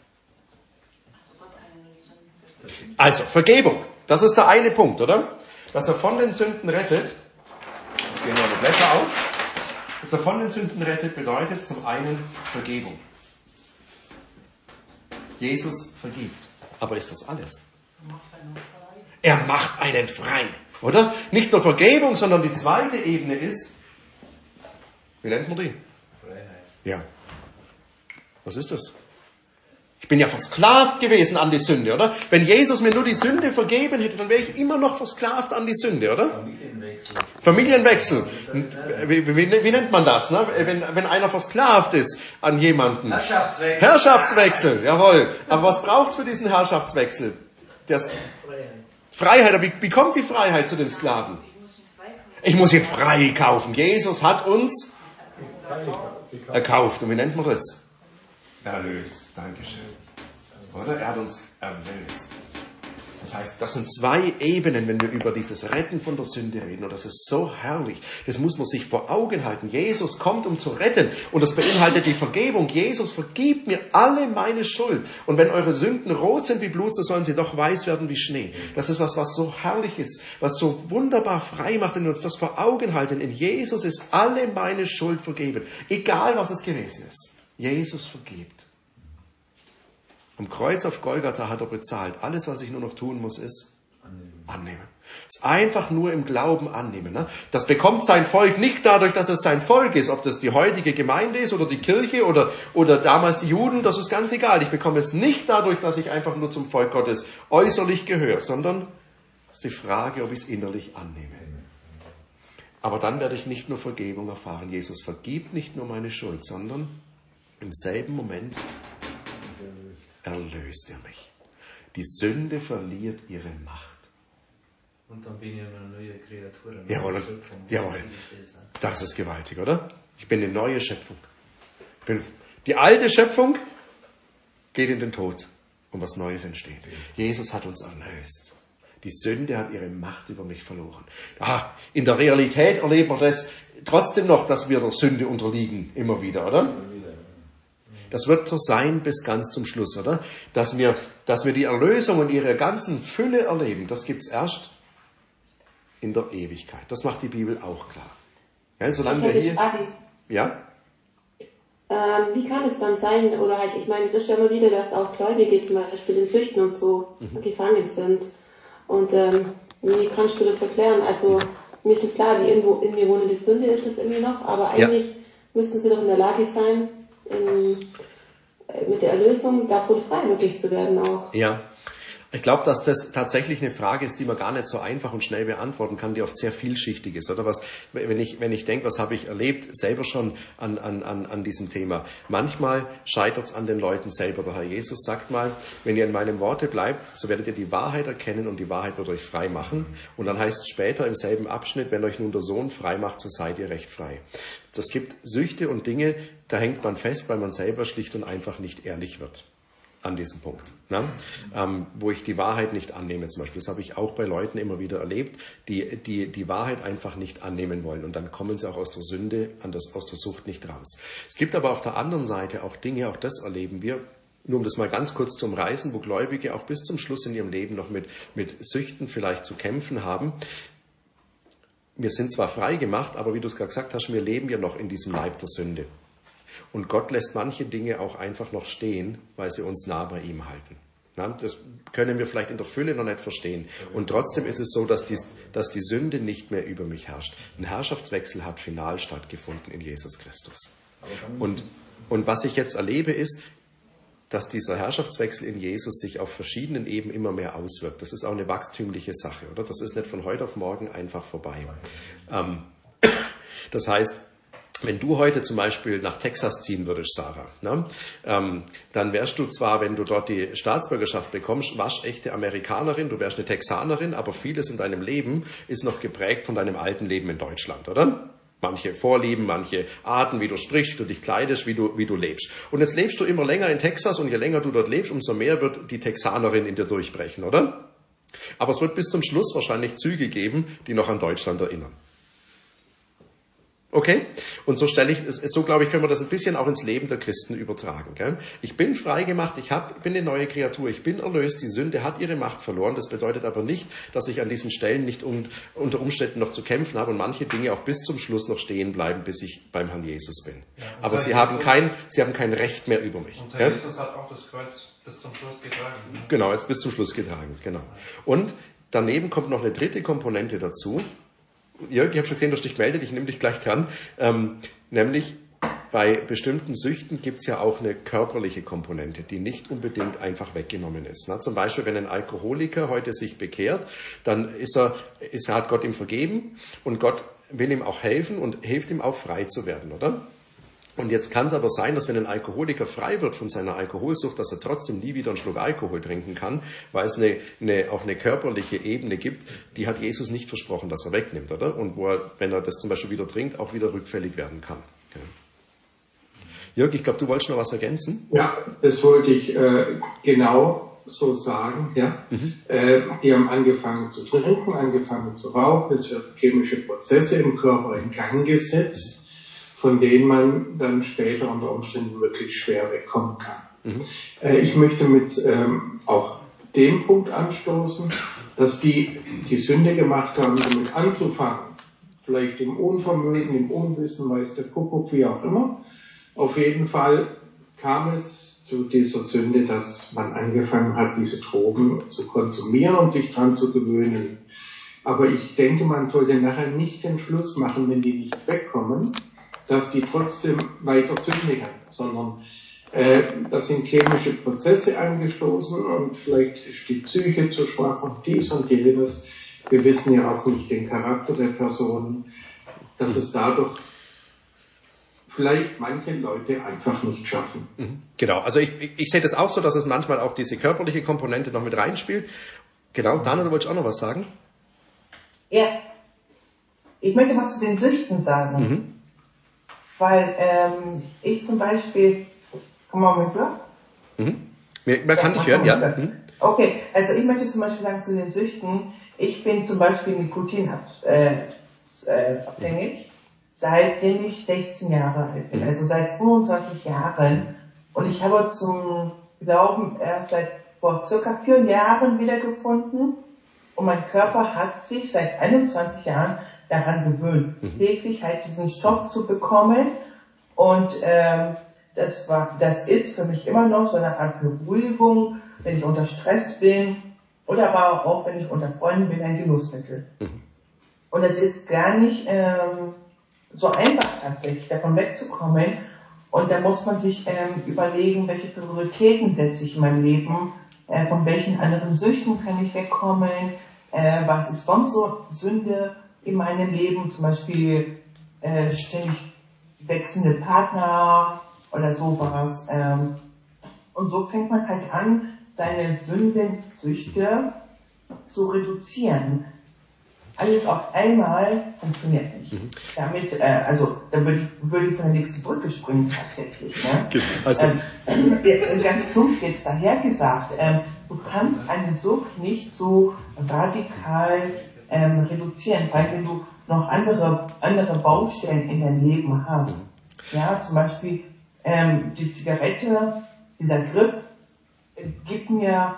Also, Vergebung. Das ist der eine Punkt, oder? Dass er von den Sünden rettet. Jetzt gehen wir die Blätter aus. Dass er von den Sünden rettet, bedeutet zum einen Vergebung. Jesus vergibt. Aber ist das alles? Er macht einen frei. Oder? Nicht nur Vergebung, sondern die zweite Ebene ist, wie nennt man die? Freiheit. Ja. Was ist das? Ich bin ja versklavt gewesen an die Sünde, oder? Wenn Jesus mir nur die Sünde vergeben hätte, dann wäre ich immer noch versklavt an die Sünde, oder? Familienwechsel. Wie nennt man das, ne? Wenn einer versklavt ist an jemanden? Herrschaftswechsel, jawohl. Aber was braucht's für diesen Herrschaftswechsel? Freiheit. Aber wie kommt die Freiheit zu den Sklaven? Ich muss ihn frei kaufen. Jesus hat uns erkauft. Und wie nennt man das? Erlöst. Dankeschön. Oder? Er hat uns erlöst. Das heißt, das sind 2 Ebenen, wenn wir über dieses Retten von der Sünde reden. Und das ist so herrlich. Das muss man sich vor Augen halten. Jesus kommt, um zu retten. Und das beinhaltet die Vergebung. Jesus vergibt mir alle meine Schuld. Und wenn eure Sünden rot sind wie Blut, so sollen sie doch weiß werden wie Schnee. Das ist was so herrlich ist, was so wunderbar frei macht, wenn wir uns das vor Augen halten. In Jesus ist alle meine Schuld vergeben. Egal, was es gewesen ist. Jesus vergibt. Am Kreuz auf Golgatha hat er bezahlt. Alles, was ich nur noch tun muss, ist annehmen. Es ist einfach nur im Glauben annehmen. Ne? Das bekommt sein Volk nicht dadurch, dass es sein Volk ist. Ob das die heutige Gemeinde ist oder die Kirche oder damals die Juden, das ist ganz egal. Ich bekomme es nicht dadurch, dass ich einfach nur zum Volk Gottes äußerlich gehöre, sondern es ist die Frage, ob ich es innerlich annehme. Aber dann werde ich nicht nur Vergebung erfahren. Jesus vergibt nicht nur meine Schuld, sondern im selben Moment erlöst er mich. Die Sünde verliert ihre Macht. Und dann bin ich eine neue Kreatur. Eine Jawohl, neue Schöpfung, jawohl. Das ist gewaltig, oder? Ich bin eine neue Schöpfung. Die alte Schöpfung geht in den Tod und was Neues entsteht. Jesus hat uns erlöst. Die Sünde hat ihre Macht über mich verloren. In der Realität erleben wir das trotzdem noch, dass wir der Sünde unterliegen, immer wieder, oder? Das wird so sein bis ganz zum Schluss, oder? Dass wir die Erlösung und ihre ganzen Fülle erleben, das gibt's erst in der Ewigkeit. Das macht die Bibel auch klar. Ja, solange wir hier... Ja? Wie kann es dann sein, oder halt, ich meine, es ist ja immer wieder, dass auch Gläubige zum Beispiel in Süchten und so gefangen sind. Und wie kannst du das erklären? Also, mir ist das klar, die irgendwo in mir wohnt die Sünde, ist das irgendwie noch, aber eigentlich müssten sie doch in der Lage sein, mit der Erlösung davon frei wirklich zu werden auch. Ja, Ich glaube, dass das tatsächlich eine Frage ist, die man gar nicht so einfach und schnell beantworten kann, die oft sehr vielschichtig ist. Oder was, wenn ich denke, was habe ich erlebt, selber schon an diesem Thema. Manchmal scheitert es an den Leuten selber. Der Herr Jesus sagt mal, wenn ihr in meinem Worte bleibt, so werdet ihr die Wahrheit erkennen und die Wahrheit wird euch frei machen. Und dann heißt es später im selben Abschnitt, wenn euch nun der Sohn frei macht, so seid ihr recht frei. Das gibt Süchte und Dinge, da hängt man fest, weil man selber schlicht und einfach nicht ehrlich wird. An diesem Punkt, ne? Wo ich die Wahrheit nicht annehme zum Beispiel. Das habe ich auch bei Leuten immer wieder erlebt, die Wahrheit einfach nicht annehmen wollen. Und dann kommen sie auch aus der Sünde, aus der Sucht nicht raus. Es gibt aber auf der anderen Seite auch Dinge, auch das erleben wir, nur um das mal ganz kurz zu umreißen, wo Gläubige auch bis zum Schluss in ihrem Leben noch mit Süchten vielleicht zu kämpfen haben. Wir sind zwar frei gemacht, aber wie du es gerade gesagt hast, wir leben ja noch in diesem Leib der Sünde. Und Gott lässt manche Dinge auch einfach noch stehen, weil sie uns nah bei ihm halten. Das können wir vielleicht in der Fülle noch nicht verstehen. Und trotzdem ist es so, dass die Sünde nicht mehr über mich herrscht. Ein Herrschaftswechsel hat final stattgefunden in Jesus Christus. Und was ich jetzt erlebe, ist, dass dieser Herrschaftswechsel in Jesus sich auf verschiedenen Ebenen immer mehr auswirkt. Das ist auch eine wachstümliche Sache, oder? Das ist nicht von heute auf morgen einfach vorbei. Das heißt, wenn du heute zum Beispiel nach Texas ziehen würdest, Sarah, ne, dann wärst du zwar, wenn du dort die Staatsbürgerschaft bekommst, waschechte Amerikanerin, du wärst eine Texanerin, aber vieles in deinem Leben ist noch geprägt von deinem alten Leben in Deutschland, oder? Manche Vorlieben, manche Arten, wie du sprichst, wie du dich kleidest, wie du lebst. Und jetzt lebst du immer länger in Texas und je länger du dort lebst, umso mehr wird die Texanerin in dir durchbrechen, oder? Aber es wird bis zum Schluss wahrscheinlich Züge geben, die noch an Deutschland erinnern. Okay? Und so glaube ich, können wir das ein bisschen auch ins Leben der Christen übertragen. Gell? Ich bin frei gemacht, ich bin eine neue Kreatur, ich bin erlöst, die Sünde hat ihre Macht verloren. Das bedeutet aber nicht, dass ich an diesen Stellen nicht unter Umständen noch zu kämpfen habe und manche Dinge auch bis zum Schluss noch stehen bleiben, bis ich beim Herrn Jesus bin. Ja, aber sie haben kein Recht mehr über mich. Und Herr Jesus hat auch das Kreuz bis zum Schluss getragen. Ne? Genau, jetzt bis zum Schluss getragen, genau. Und daneben kommt noch eine dritte Komponente dazu. Jörg, ich habe schon gesehen, du hast dich gemeldet, ich nehme dich gleich dran. Nämlich bei bestimmten Süchten gibt es ja auch eine körperliche Komponente, die nicht unbedingt einfach weggenommen ist. Na, zum Beispiel, wenn ein Alkoholiker heute sich bekehrt, dann hat Gott ihm vergeben und Gott will ihm auch helfen und hilft ihm auch frei zu werden, oder? Und jetzt kann es aber sein, dass wenn ein Alkoholiker frei wird von seiner Alkoholsucht, dass er trotzdem nie wieder einen Schluck Alkohol trinken kann, weil es auch eine körperliche Ebene gibt, die hat Jesus nicht versprochen, dass er wegnimmt, oder? Und wo er, wenn er das zum Beispiel wieder trinkt, auch wieder rückfällig werden kann. Okay. Jörg, ich glaube, du wolltest noch was ergänzen? Ja, das wollte ich genau so sagen. Ja. Die haben angefangen zu trinken, angefangen zu rauchen, es werden chemische Prozesse im Körper in Gang gesetzt, von denen man dann später unter Umständen wirklich schwer wegkommen kann. Ich möchte mit auch dem Punkt anstoßen, dass die Sünde gemacht haben, damit anzufangen. Vielleicht im Unvermögen, im Unwissen, weiß der Kuckuck, wie auch immer. Auf jeden Fall kam es zu dieser Sünde, dass man angefangen hat, diese Drogen zu konsumieren und sich dran zu gewöhnen. Aber ich denke, man sollte nachher nicht den Schluss machen, wenn die nicht wegkommen, dass die trotzdem weiter sündigen, sondern da sind chemische Prozesse angestoßen und vielleicht ist die Psyche zu schwach und dies und jenes. Wir wissen ja auch nicht den Charakter der Personen, dass es dadurch vielleicht manche Leute einfach nicht schaffen. Genau, also ich sehe das auch so, dass es manchmal auch diese körperliche Komponente noch mit reinspielt. Genau, Dana, du wolltest auch noch was sagen? Ja, ich möchte was zu den Süchten sagen. Weil ich zum Beispiel, komm mal mit Blog? Man kann dich hören, ja. Okay, also ich möchte zum Beispiel sagen zu den Süchten, ich bin zum Beispiel nikotinabhängig, seitdem ich 16 Jahre alt bin, also seit 25 Jahren. Und ich habe zum Glauben erst vor circa 4 Jahren wiedergefunden. Und mein Körper hat sich seit 21 Jahren daran gewöhnt, täglich halt diesen Stoff zu bekommen. Und das ist für mich immer noch so eine Art Beruhigung, wenn ich unter Stress bin oder aber auch, wenn ich unter Freunden bin, ein Genussmittel. Und es ist gar nicht so einfach tatsächlich, davon wegzukommen. Und da muss man sich überlegen, welche Prioritäten setze ich in meinem Leben von welchen anderen Süchten kann ich wegkommen, was ist sonst so Sünde in meinem Leben, zum Beispiel ständig wechselnde Partner oder sowas. Und so fängt man halt an, seine Sündensüchte zu reduzieren. Alles auf einmal funktioniert nicht. Damit, da würde ich von der nächsten Brücke springen tatsächlich. Ne? Also, ganz plump jetzt daher gesagt, du kannst eine Sucht nicht so radikal reduzieren, weil wenn du noch andere Baustellen in deinem Leben hast. Ja, zum Beispiel die Zigarette, dieser Griff gibt mir,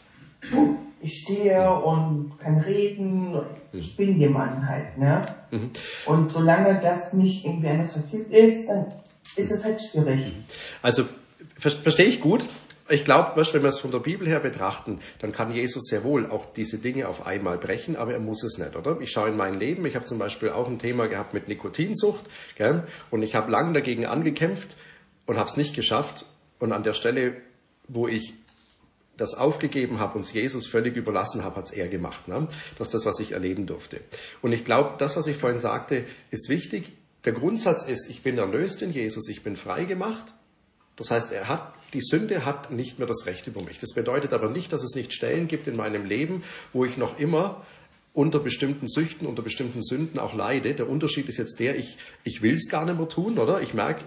ich stehe und kann reden, ich bin jemand halt, ne? Und solange das nicht irgendwie anders vertieft ist, dann ist es halt schwierig. Also, verstehe ich gut. Ich glaube, wenn wir es von der Bibel her betrachten, dann kann Jesus sehr wohl auch diese Dinge auf einmal brechen, aber er muss es nicht, oder? Ich schaue in mein Leben, ich habe zum Beispiel auch ein Thema gehabt mit Nikotinsucht, gell? Und ich habe lange dagegen angekämpft und habe es nicht geschafft. Und an der Stelle, wo ich das aufgegeben habe und es Jesus völlig überlassen habe, hat es er gemacht. Ne? Das ist das, was ich erleben durfte. Und ich glaube, das, was ich vorhin sagte, ist wichtig. Der Grundsatz ist, ich bin erlöst in Jesus, ich bin frei gemacht. Das heißt, die Sünde hat nicht mehr das Recht über mich. Das bedeutet aber nicht, dass es nicht Stellen gibt in meinem Leben, wo ich noch immer unter bestimmten Süchten, unter bestimmten Sünden auch leide. Der Unterschied ist jetzt der, ich will es gar nicht mehr tun, oder? Ich merke,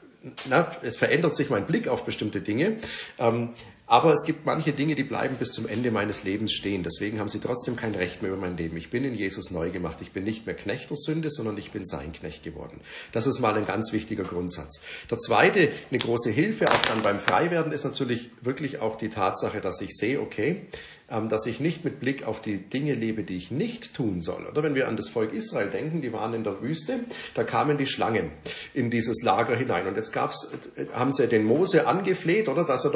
es verändert sich mein Blick auf bestimmte Dinge. Aber es gibt manche Dinge, die bleiben bis zum Ende meines Lebens stehen. Deswegen haben sie trotzdem kein Recht mehr über mein Leben. Ich bin in Jesus neu gemacht. Ich bin nicht mehr Knecht der Sünde, sondern ich bin sein Knecht geworden. Das ist mal ein ganz wichtiger Grundsatz. Der zweite, eine große Hilfe auch dann beim Freiwerden, ist natürlich wirklich auch die Tatsache, dass ich sehe, okay, dass ich nicht mit Blick auf die Dinge lebe, die ich nicht tun soll. Oder wenn wir an das Volk Israel denken, die waren in der Wüste, da kamen die Schlangen in dieses Lager hinein. Und jetzt haben sie den Mose angefleht, oder, dass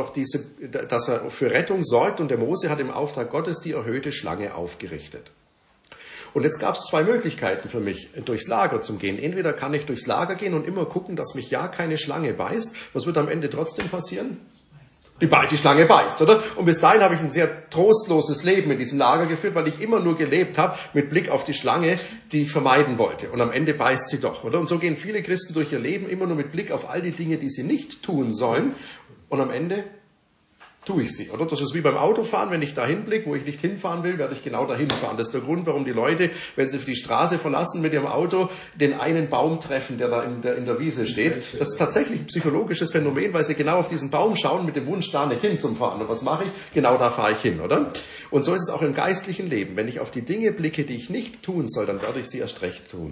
er für Rettung sorgt. Und der Mose hat im Auftrag Gottes die erhöhte Schlange aufgerichtet. Und jetzt gab es zwei Möglichkeiten für mich, durchs Lager zu gehen. Entweder kann ich durchs Lager gehen und immer gucken, dass mich ja keine Schlange beißt. Was wird am Ende trotzdem passieren? Die Schlange beißt, oder? Und bis dahin habe ich ein sehr trostloses Leben in diesem Lager geführt, weil ich immer nur gelebt habe mit Blick auf die Schlange, die ich vermeiden wollte. Und am Ende beißt sie doch, oder? Und so gehen viele Christen durch ihr Leben immer nur mit Blick auf all die Dinge, die sie nicht tun sollen. Und am Ende tue ich sie, oder? Das ist wie beim Autofahren, wenn ich dahin blicke, wo ich nicht hinfahren will, werde ich genau dahin fahren. Das ist der Grund, warum die Leute, wenn sie die Straße verlassen mit ihrem Auto, den einen Baum treffen, der da in der Wiese steht. Das ist tatsächlich ein psychologisches Phänomen, weil sie genau auf diesen Baum schauen mit dem Wunsch, da nicht hinzufahren. Und was mache ich? Genau da fahre ich hin, oder? Und so ist es auch im geistlichen Leben. Wenn ich auf die Dinge blicke, die ich nicht tun soll, dann werde ich sie erst recht tun.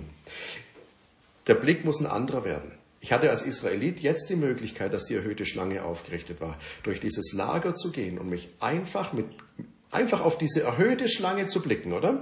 Der Blick muss ein anderer werden. Ich hatte als Israelit jetzt die Möglichkeit, dass die erhöhte Schlange aufgerichtet war, durch dieses Lager zu gehen und mich einfach auf diese erhöhte Schlange zu blicken, oder?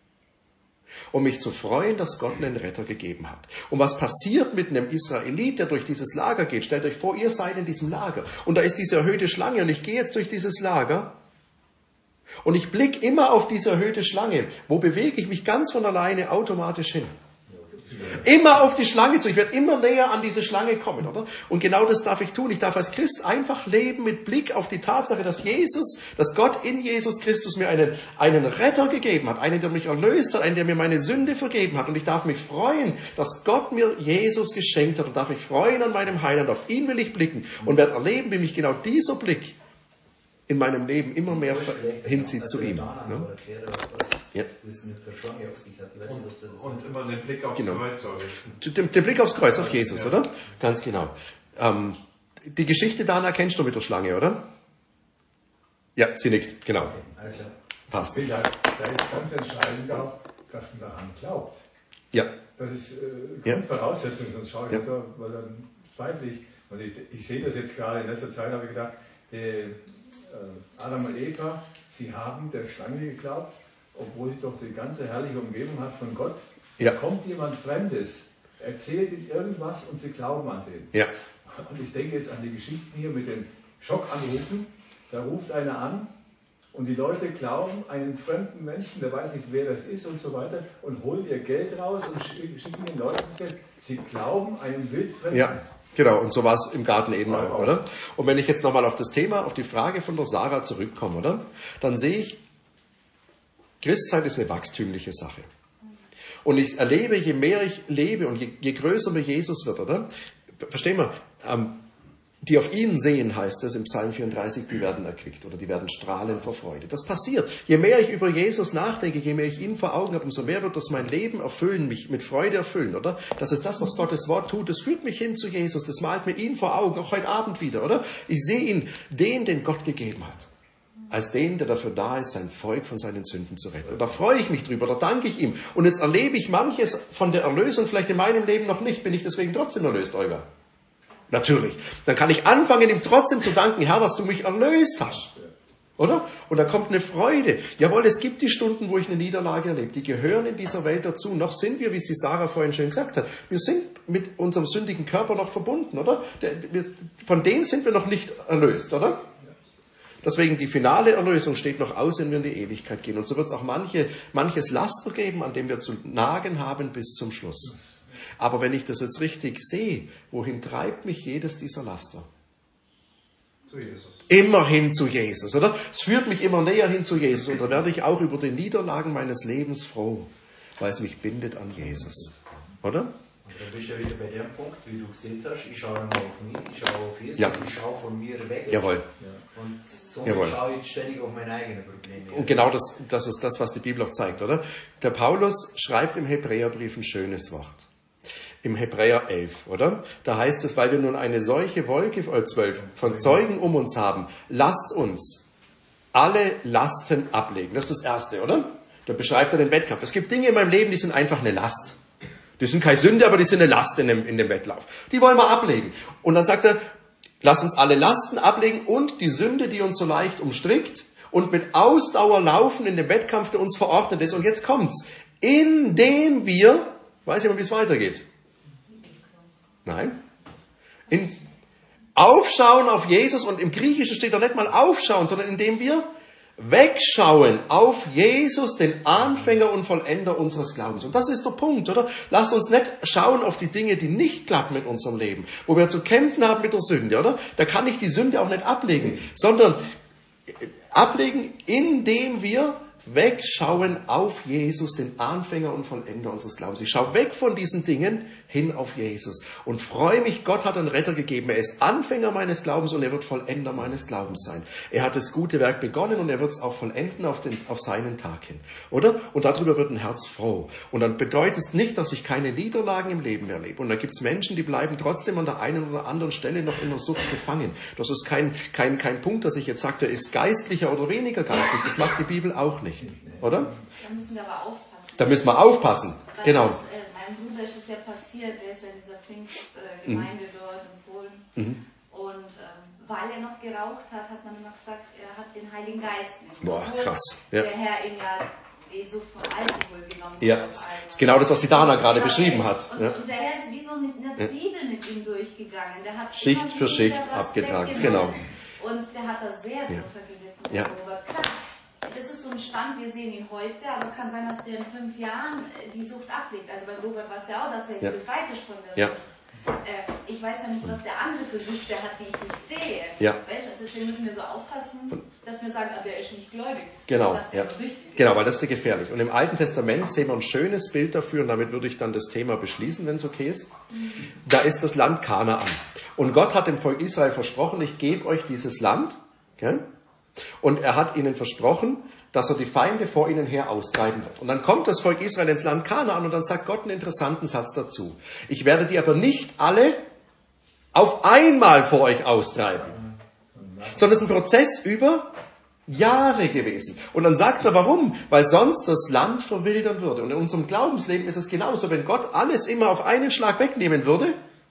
Und mich zu freuen, dass Gott einen Retter gegeben hat. Und was passiert mit einem Israelit, der durch dieses Lager geht? Stellt euch vor, ihr seid in diesem Lager. Und da ist diese erhöhte Schlange und ich gehe jetzt durch dieses Lager und ich blicke immer auf diese erhöhte Schlange. Wo bewege ich mich ganz von alleine automatisch hin? Immer auf die Schlange zu. Ich werde immer näher an diese Schlange kommen, oder? Und genau das darf ich tun. Ich darf als Christ einfach leben mit Blick auf die Tatsache, dass Gott in Jesus Christus mir einen Retter gegeben hat, einen, der mich erlöst hat, einen, der mir meine Sünde vergeben hat. Und ich darf mich freuen, dass Gott mir Jesus geschenkt hat und darf mich freuen an meinem Heiland. Auf ihn will ich blicken und werde erleben, wie mich genau dieser Blick in meinem Leben immer mehr hinzieht zu ihm. Ne? Ja. Und immer den Blick aufs Kreuz richten. Den Blick aufs Kreuz, auf Jesus, ja. Oder? Ganz genau. Die Geschichte Dana kennst du mit der Schlange, oder? Ja, sie nickt, genau. Also, passt. Da ist ganz entscheidend auch, dass man daran glaubt. Ja. Das ist Grundvoraussetzung, sonst schaue ich da, weil dann zweifle ich. Und ich sehe das jetzt gerade in letzter Zeit, habe ich gedacht, Adam und Eva, sie haben der Schlange geglaubt, obwohl sie doch die ganze herrliche Umgebung hat von Gott. Ja. Kommt jemand Fremdes, erzählt ihnen irgendwas und sie glauben an den. Ja. Und ich denke jetzt an die Geschichten hier mit den Schockanrufen. Da ruft einer an Und die Leute glauben einen fremden Menschen, der weiß nicht, wer das ist und so weiter, und holen ihr Geld raus und schicken den Leuten das Geld. Sie glauben einen wildfremden. Ja, genau. Und so war es im Garten Eden auch, oder? Und wenn ich jetzt nochmal auf das Thema, auf die Frage von der Sarah zurückkomme, oder? Dann sehe ich, Christsein ist eine wachstümliche Sache. Und ich erlebe, je mehr ich lebe und je größer mir Jesus wird, oder? Verstehen wir? Die auf ihn sehen, heißt es im Psalm 34, die werden erquickt oder die werden strahlen vor Freude. Das passiert. Je mehr ich über Jesus nachdenke, je mehr ich ihn vor Augen habe, umso mehr wird das mein Leben erfüllen, mich mit Freude erfüllen, oder? Das ist das, was Gottes Wort tut. Das führt mich hin zu Jesus. Das malt mir ihn vor Augen, auch heute Abend wieder, oder? Ich sehe ihn, den Gott gegeben hat. Als den, der dafür da ist, sein Volk von seinen Sünden zu retten. Und da freue ich mich drüber, da danke ich ihm. Und jetzt erlebe ich manches von der Erlösung vielleicht in meinem Leben noch nicht. Bin ich deswegen trotzdem erlöst, Olga? Natürlich. Dann kann ich anfangen, ihm trotzdem zu danken, Herr, dass du mich erlöst hast. Oder? Und da kommt eine Freude. Jawohl, es gibt die Stunden, wo ich eine Niederlage erlebe. Die gehören in dieser Welt dazu. Noch sind wir, wie es die Sarah vorhin schön gesagt hat, wir sind mit unserem sündigen Körper noch verbunden, oder? Von dem sind wir noch nicht erlöst, oder? Deswegen die finale Erlösung steht noch aus, wenn wir in die Ewigkeit gehen. Und so wird es auch manches Laster geben, an dem wir zu nagen haben bis zum Schluss. Aber wenn ich das jetzt richtig sehe, wohin treibt mich jedes dieser Laster? Zu Jesus. Immer hin zu Jesus, oder? Es führt mich immer näher hin zu Jesus. Und da werde ich auch über die Niederlagen meines Lebens froh, weil es mich bindet an Jesus. Oder? Und dann bist du ja wieder bei dem Punkt, wie du gesehen hast, ich schaue nicht auf mich, ich schaue auf Jesus, ja. Ich schaue von mir weg. Jawohl. Ja. Und somit schaue ich ständig auf meine eigenen Probleme. Und genau das ist das, was die Bibel auch zeigt, oder? Der Paulus schreibt im Hebräerbrief ein schönes Wort. Im Hebräer 11, oder? Da heißt es, weil wir nun eine solche Wolke, 12, von Zeugen um uns haben, lasst uns alle Lasten ablegen. Das ist das Erste, oder? Da beschreibt er den Wettkampf. Es gibt Dinge in meinem Leben, die sind einfach eine Last. Die sind keine Sünde, aber die sind eine Last in dem Wettlauf. Die wollen wir ablegen. Und dann sagt er, lasst uns alle Lasten ablegen und die Sünde, die uns so leicht umstrickt, und mit Ausdauer laufen in dem Wettkampf, der uns verordnet ist. Und jetzt kommt's. Indem wir, weiß ich mal, wie es weitergeht. Nein. Aufschauen auf Jesus, und im Griechischen steht da nicht mal aufschauen, sondern indem wir wegschauen auf Jesus, den Anfänger und Vollender unseres Glaubens. Und das ist der Punkt, oder? Lasst uns nicht schauen auf die Dinge, die nicht klappen mit unserem Leben, wo wir zu kämpfen haben mit der Sünde, oder? Da kann ich die Sünde auch nicht ablegen, sondern ablegen, indem wir wegschauen auf Jesus, den Anfänger und Vollender unseres Glaubens. Ich schaue weg von diesen Dingen hin auf Jesus und freue mich, Gott hat einen Retter gegeben. Er ist Anfänger meines Glaubens und er wird Vollender meines Glaubens sein. Er hat das gute Werk begonnen und er wird es auch vollenden auf seinen Tag hin. Oder? Und darüber wird ein Herz froh. Und dann bedeutet es nicht, dass ich keine Niederlagen im Leben mehr lebe. Und da gibt es Menschen, die bleiben trotzdem an der einen oder anderen Stelle noch in der Sucht gefangen. Das ist kein Punkt, dass ich jetzt sage, der ist geistlicher oder weniger geistlich. Das macht die Bibel auch nicht. Oder? Da müssen wir aber aufpassen. Da müssen wir aufpassen, weil genau. Meinem Bruder ist es ja passiert, der ist ja in dieser Pfingstgemeinde dort in Polen. Und weil er noch geraucht hat, hat man immer gesagt, er hat den Heiligen Geist nicht. Boah, krass. Ja. Der Herr ihm ja die Sucht von Alkohol genommen hat. Ja, das ist genau das, was die Dana gerade beschrieben hat. Und der Herr ist wie so mit einer Zwiebel mit ihm durchgegangen. Der hat Schicht für Schicht abgetragen, genau. Und der hat da sehr drunter gelitten. Ja. Klar. Das ist so ein Stand, wir sehen ihn heute, aber kann sein, dass der in 5 Jahren die Sucht ablegt. Also bei Robert war es ja auch, dass er jetzt befreit ist von der Sucht. Ich weiß ja nicht, was der andere für Süchte hat, die ich nicht sehe. Ja. Deswegen müssen wir so aufpassen, dass wir sagen, der ist nicht gläubig. Genau, dass der süchtig ist. Genau, weil das ist ja gefährlich. Und im Alten Testament sehen wir ein schönes Bild dafür, und damit würde ich dann das Thema beschließen, wenn es okay ist. Da ist das Land Kanaan. Und Gott hat dem Volk Israel versprochen, ich gebe euch dieses Land. Okay? Und er hat ihnen versprochen, dass er die Feinde vor ihnen her austreiben wird. Und dann kommt das Volk Israel ins Land Kanaan und dann sagt Gott einen interessanten Satz dazu. Ich werde die aber nicht alle auf einmal vor euch austreiben, sondern es ist ein Prozess über Jahre gewesen. Und dann sagt er, warum? Weil sonst das Land verwildern würde. Und in unserem Glaubensleben ist es genauso. Wenn Gott alles immer auf einen Schlag wegnehmen würde,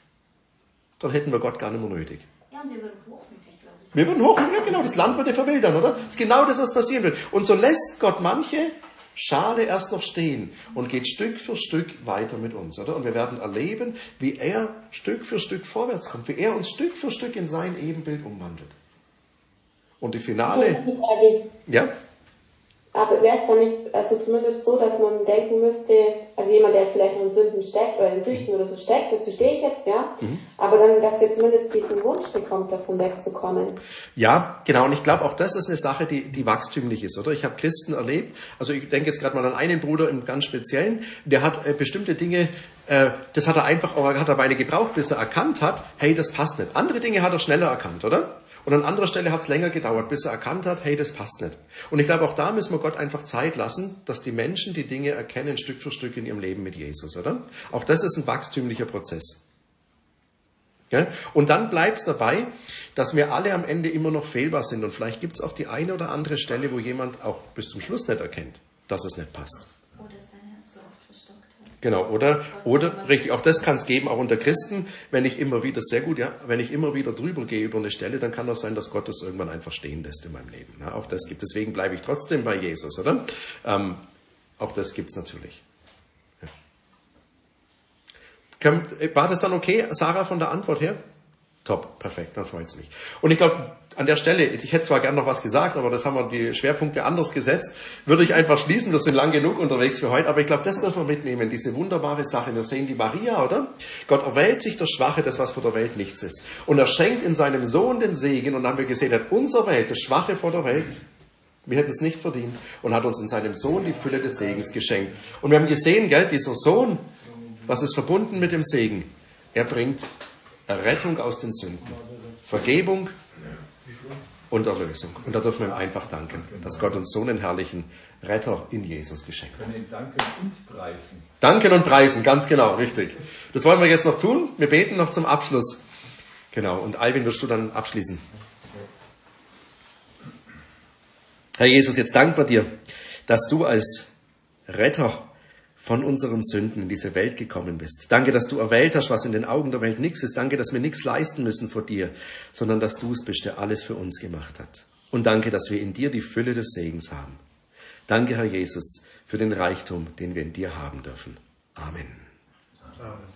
dann hätten wir Gott gar nicht mehr nötig. Ja, und wir würden hochmütig, glaube ich. Wir würden hochmütig, ja genau, das Land würde verwildern, oder? Das ist genau das, was passieren wird. Und so lässt Gott manche Schale erst noch stehen und geht Stück für Stück weiter mit uns, oder? Und wir werden erleben, wie er Stück für Stück vorwärts kommt, wie er uns Stück für Stück in sein Ebenbild umwandelt. Und die finale... Ja? Aber wäre es dann nicht, also zumindest so, dass man denken müsste, also jemand, der jetzt vielleicht noch in Sünden steckt oder in Süchten oder so steckt, das verstehe ich jetzt, ja, aber dann, dass der zumindest diesen Wunsch bekommt, davon wegzukommen. Ja, genau, und ich glaube, auch das ist eine Sache, die wachstümlich ist, oder? Ich habe Christen erlebt, also ich denke jetzt gerade mal an einen Bruder im ganz Speziellen, der hat bestimmte Dinge, das hat er einfach, hat er eine Weile gebraucht, bis er erkannt hat, hey, das passt nicht. Andere Dinge hat er schneller erkannt, oder? Und an anderer Stelle hat es länger gedauert, bis er erkannt hat, hey, das passt nicht. Und ich glaube, auch da müssen wir Gott einfach Zeit lassen, dass die Menschen die Dinge erkennen, Stück für Stück in ihrem Leben mit Jesus, oder? Auch das ist ein wachstümlicher Prozess. Ja? Und dann bleibt es dabei, dass wir alle am Ende immer noch fehlbar sind. Und vielleicht gibt es auch die eine oder andere Stelle, wo jemand auch bis zum Schluss nicht erkennt, dass es nicht passt. Oder sein Herz so oft verstockt hat. Genau, oder richtig, auch das kann es geben, auch unter Christen, wenn ich immer wieder, sehr gut, ja, wenn ich immer wieder drüber gehe über eine Stelle, dann kann das sein, dass Gott das irgendwann einfach stehen lässt in meinem Leben. Ja, auch das gibt es, deswegen bleibe ich trotzdem bei Jesus, oder? Auch das gibt es natürlich. Ja. War das dann okay, Sarah, von der Antwort her? Top, perfekt, dann freut es mich. Und ich glaube, an der Stelle, ich hätte zwar gern noch was gesagt, aber das haben wir die Schwerpunkte anders gesetzt, würde ich einfach schließen, wir sind lang genug unterwegs für heute, aber ich glaube, das dürfen wir mitnehmen, diese wunderbare Sache. Wir sehen die Maria, oder? Gott erwählt sich das Schwache, das was vor der Welt nichts ist. Und er schenkt in seinem Sohn den Segen, und dann haben wir gesehen, er hat uns erwählt, das Schwache vor der Welt. Wir hätten es nicht verdient, und hat uns in seinem Sohn die Fülle des Segens geschenkt. Und wir haben gesehen, gell, dieser Sohn, was ist verbunden mit dem Segen? Er bringt Errettung aus den Sünden, Vergebung und Erlösung. Und da dürfen wir ihm einfach danken, dass Gott uns so einen herrlichen Retter in Jesus geschenkt hat. Danken und preisen. Danken und preisen, ganz genau, richtig. Das wollen wir jetzt noch tun. Wir beten noch zum Abschluss. Genau, und Alvin, wirst du dann abschließen. Herr Jesus, jetzt danken wir dir, dass du als Retter von unseren Sünden in diese Welt gekommen bist. Danke, dass du erwählt hast, was in den Augen der Welt nichts ist. Danke, dass wir nichts leisten müssen vor dir, sondern dass du es bist, der alles für uns gemacht hat. Und danke, dass wir in dir die Fülle des Segens haben. Danke, Herr Jesus, für den Reichtum, den wir in dir haben dürfen. Amen. Amen.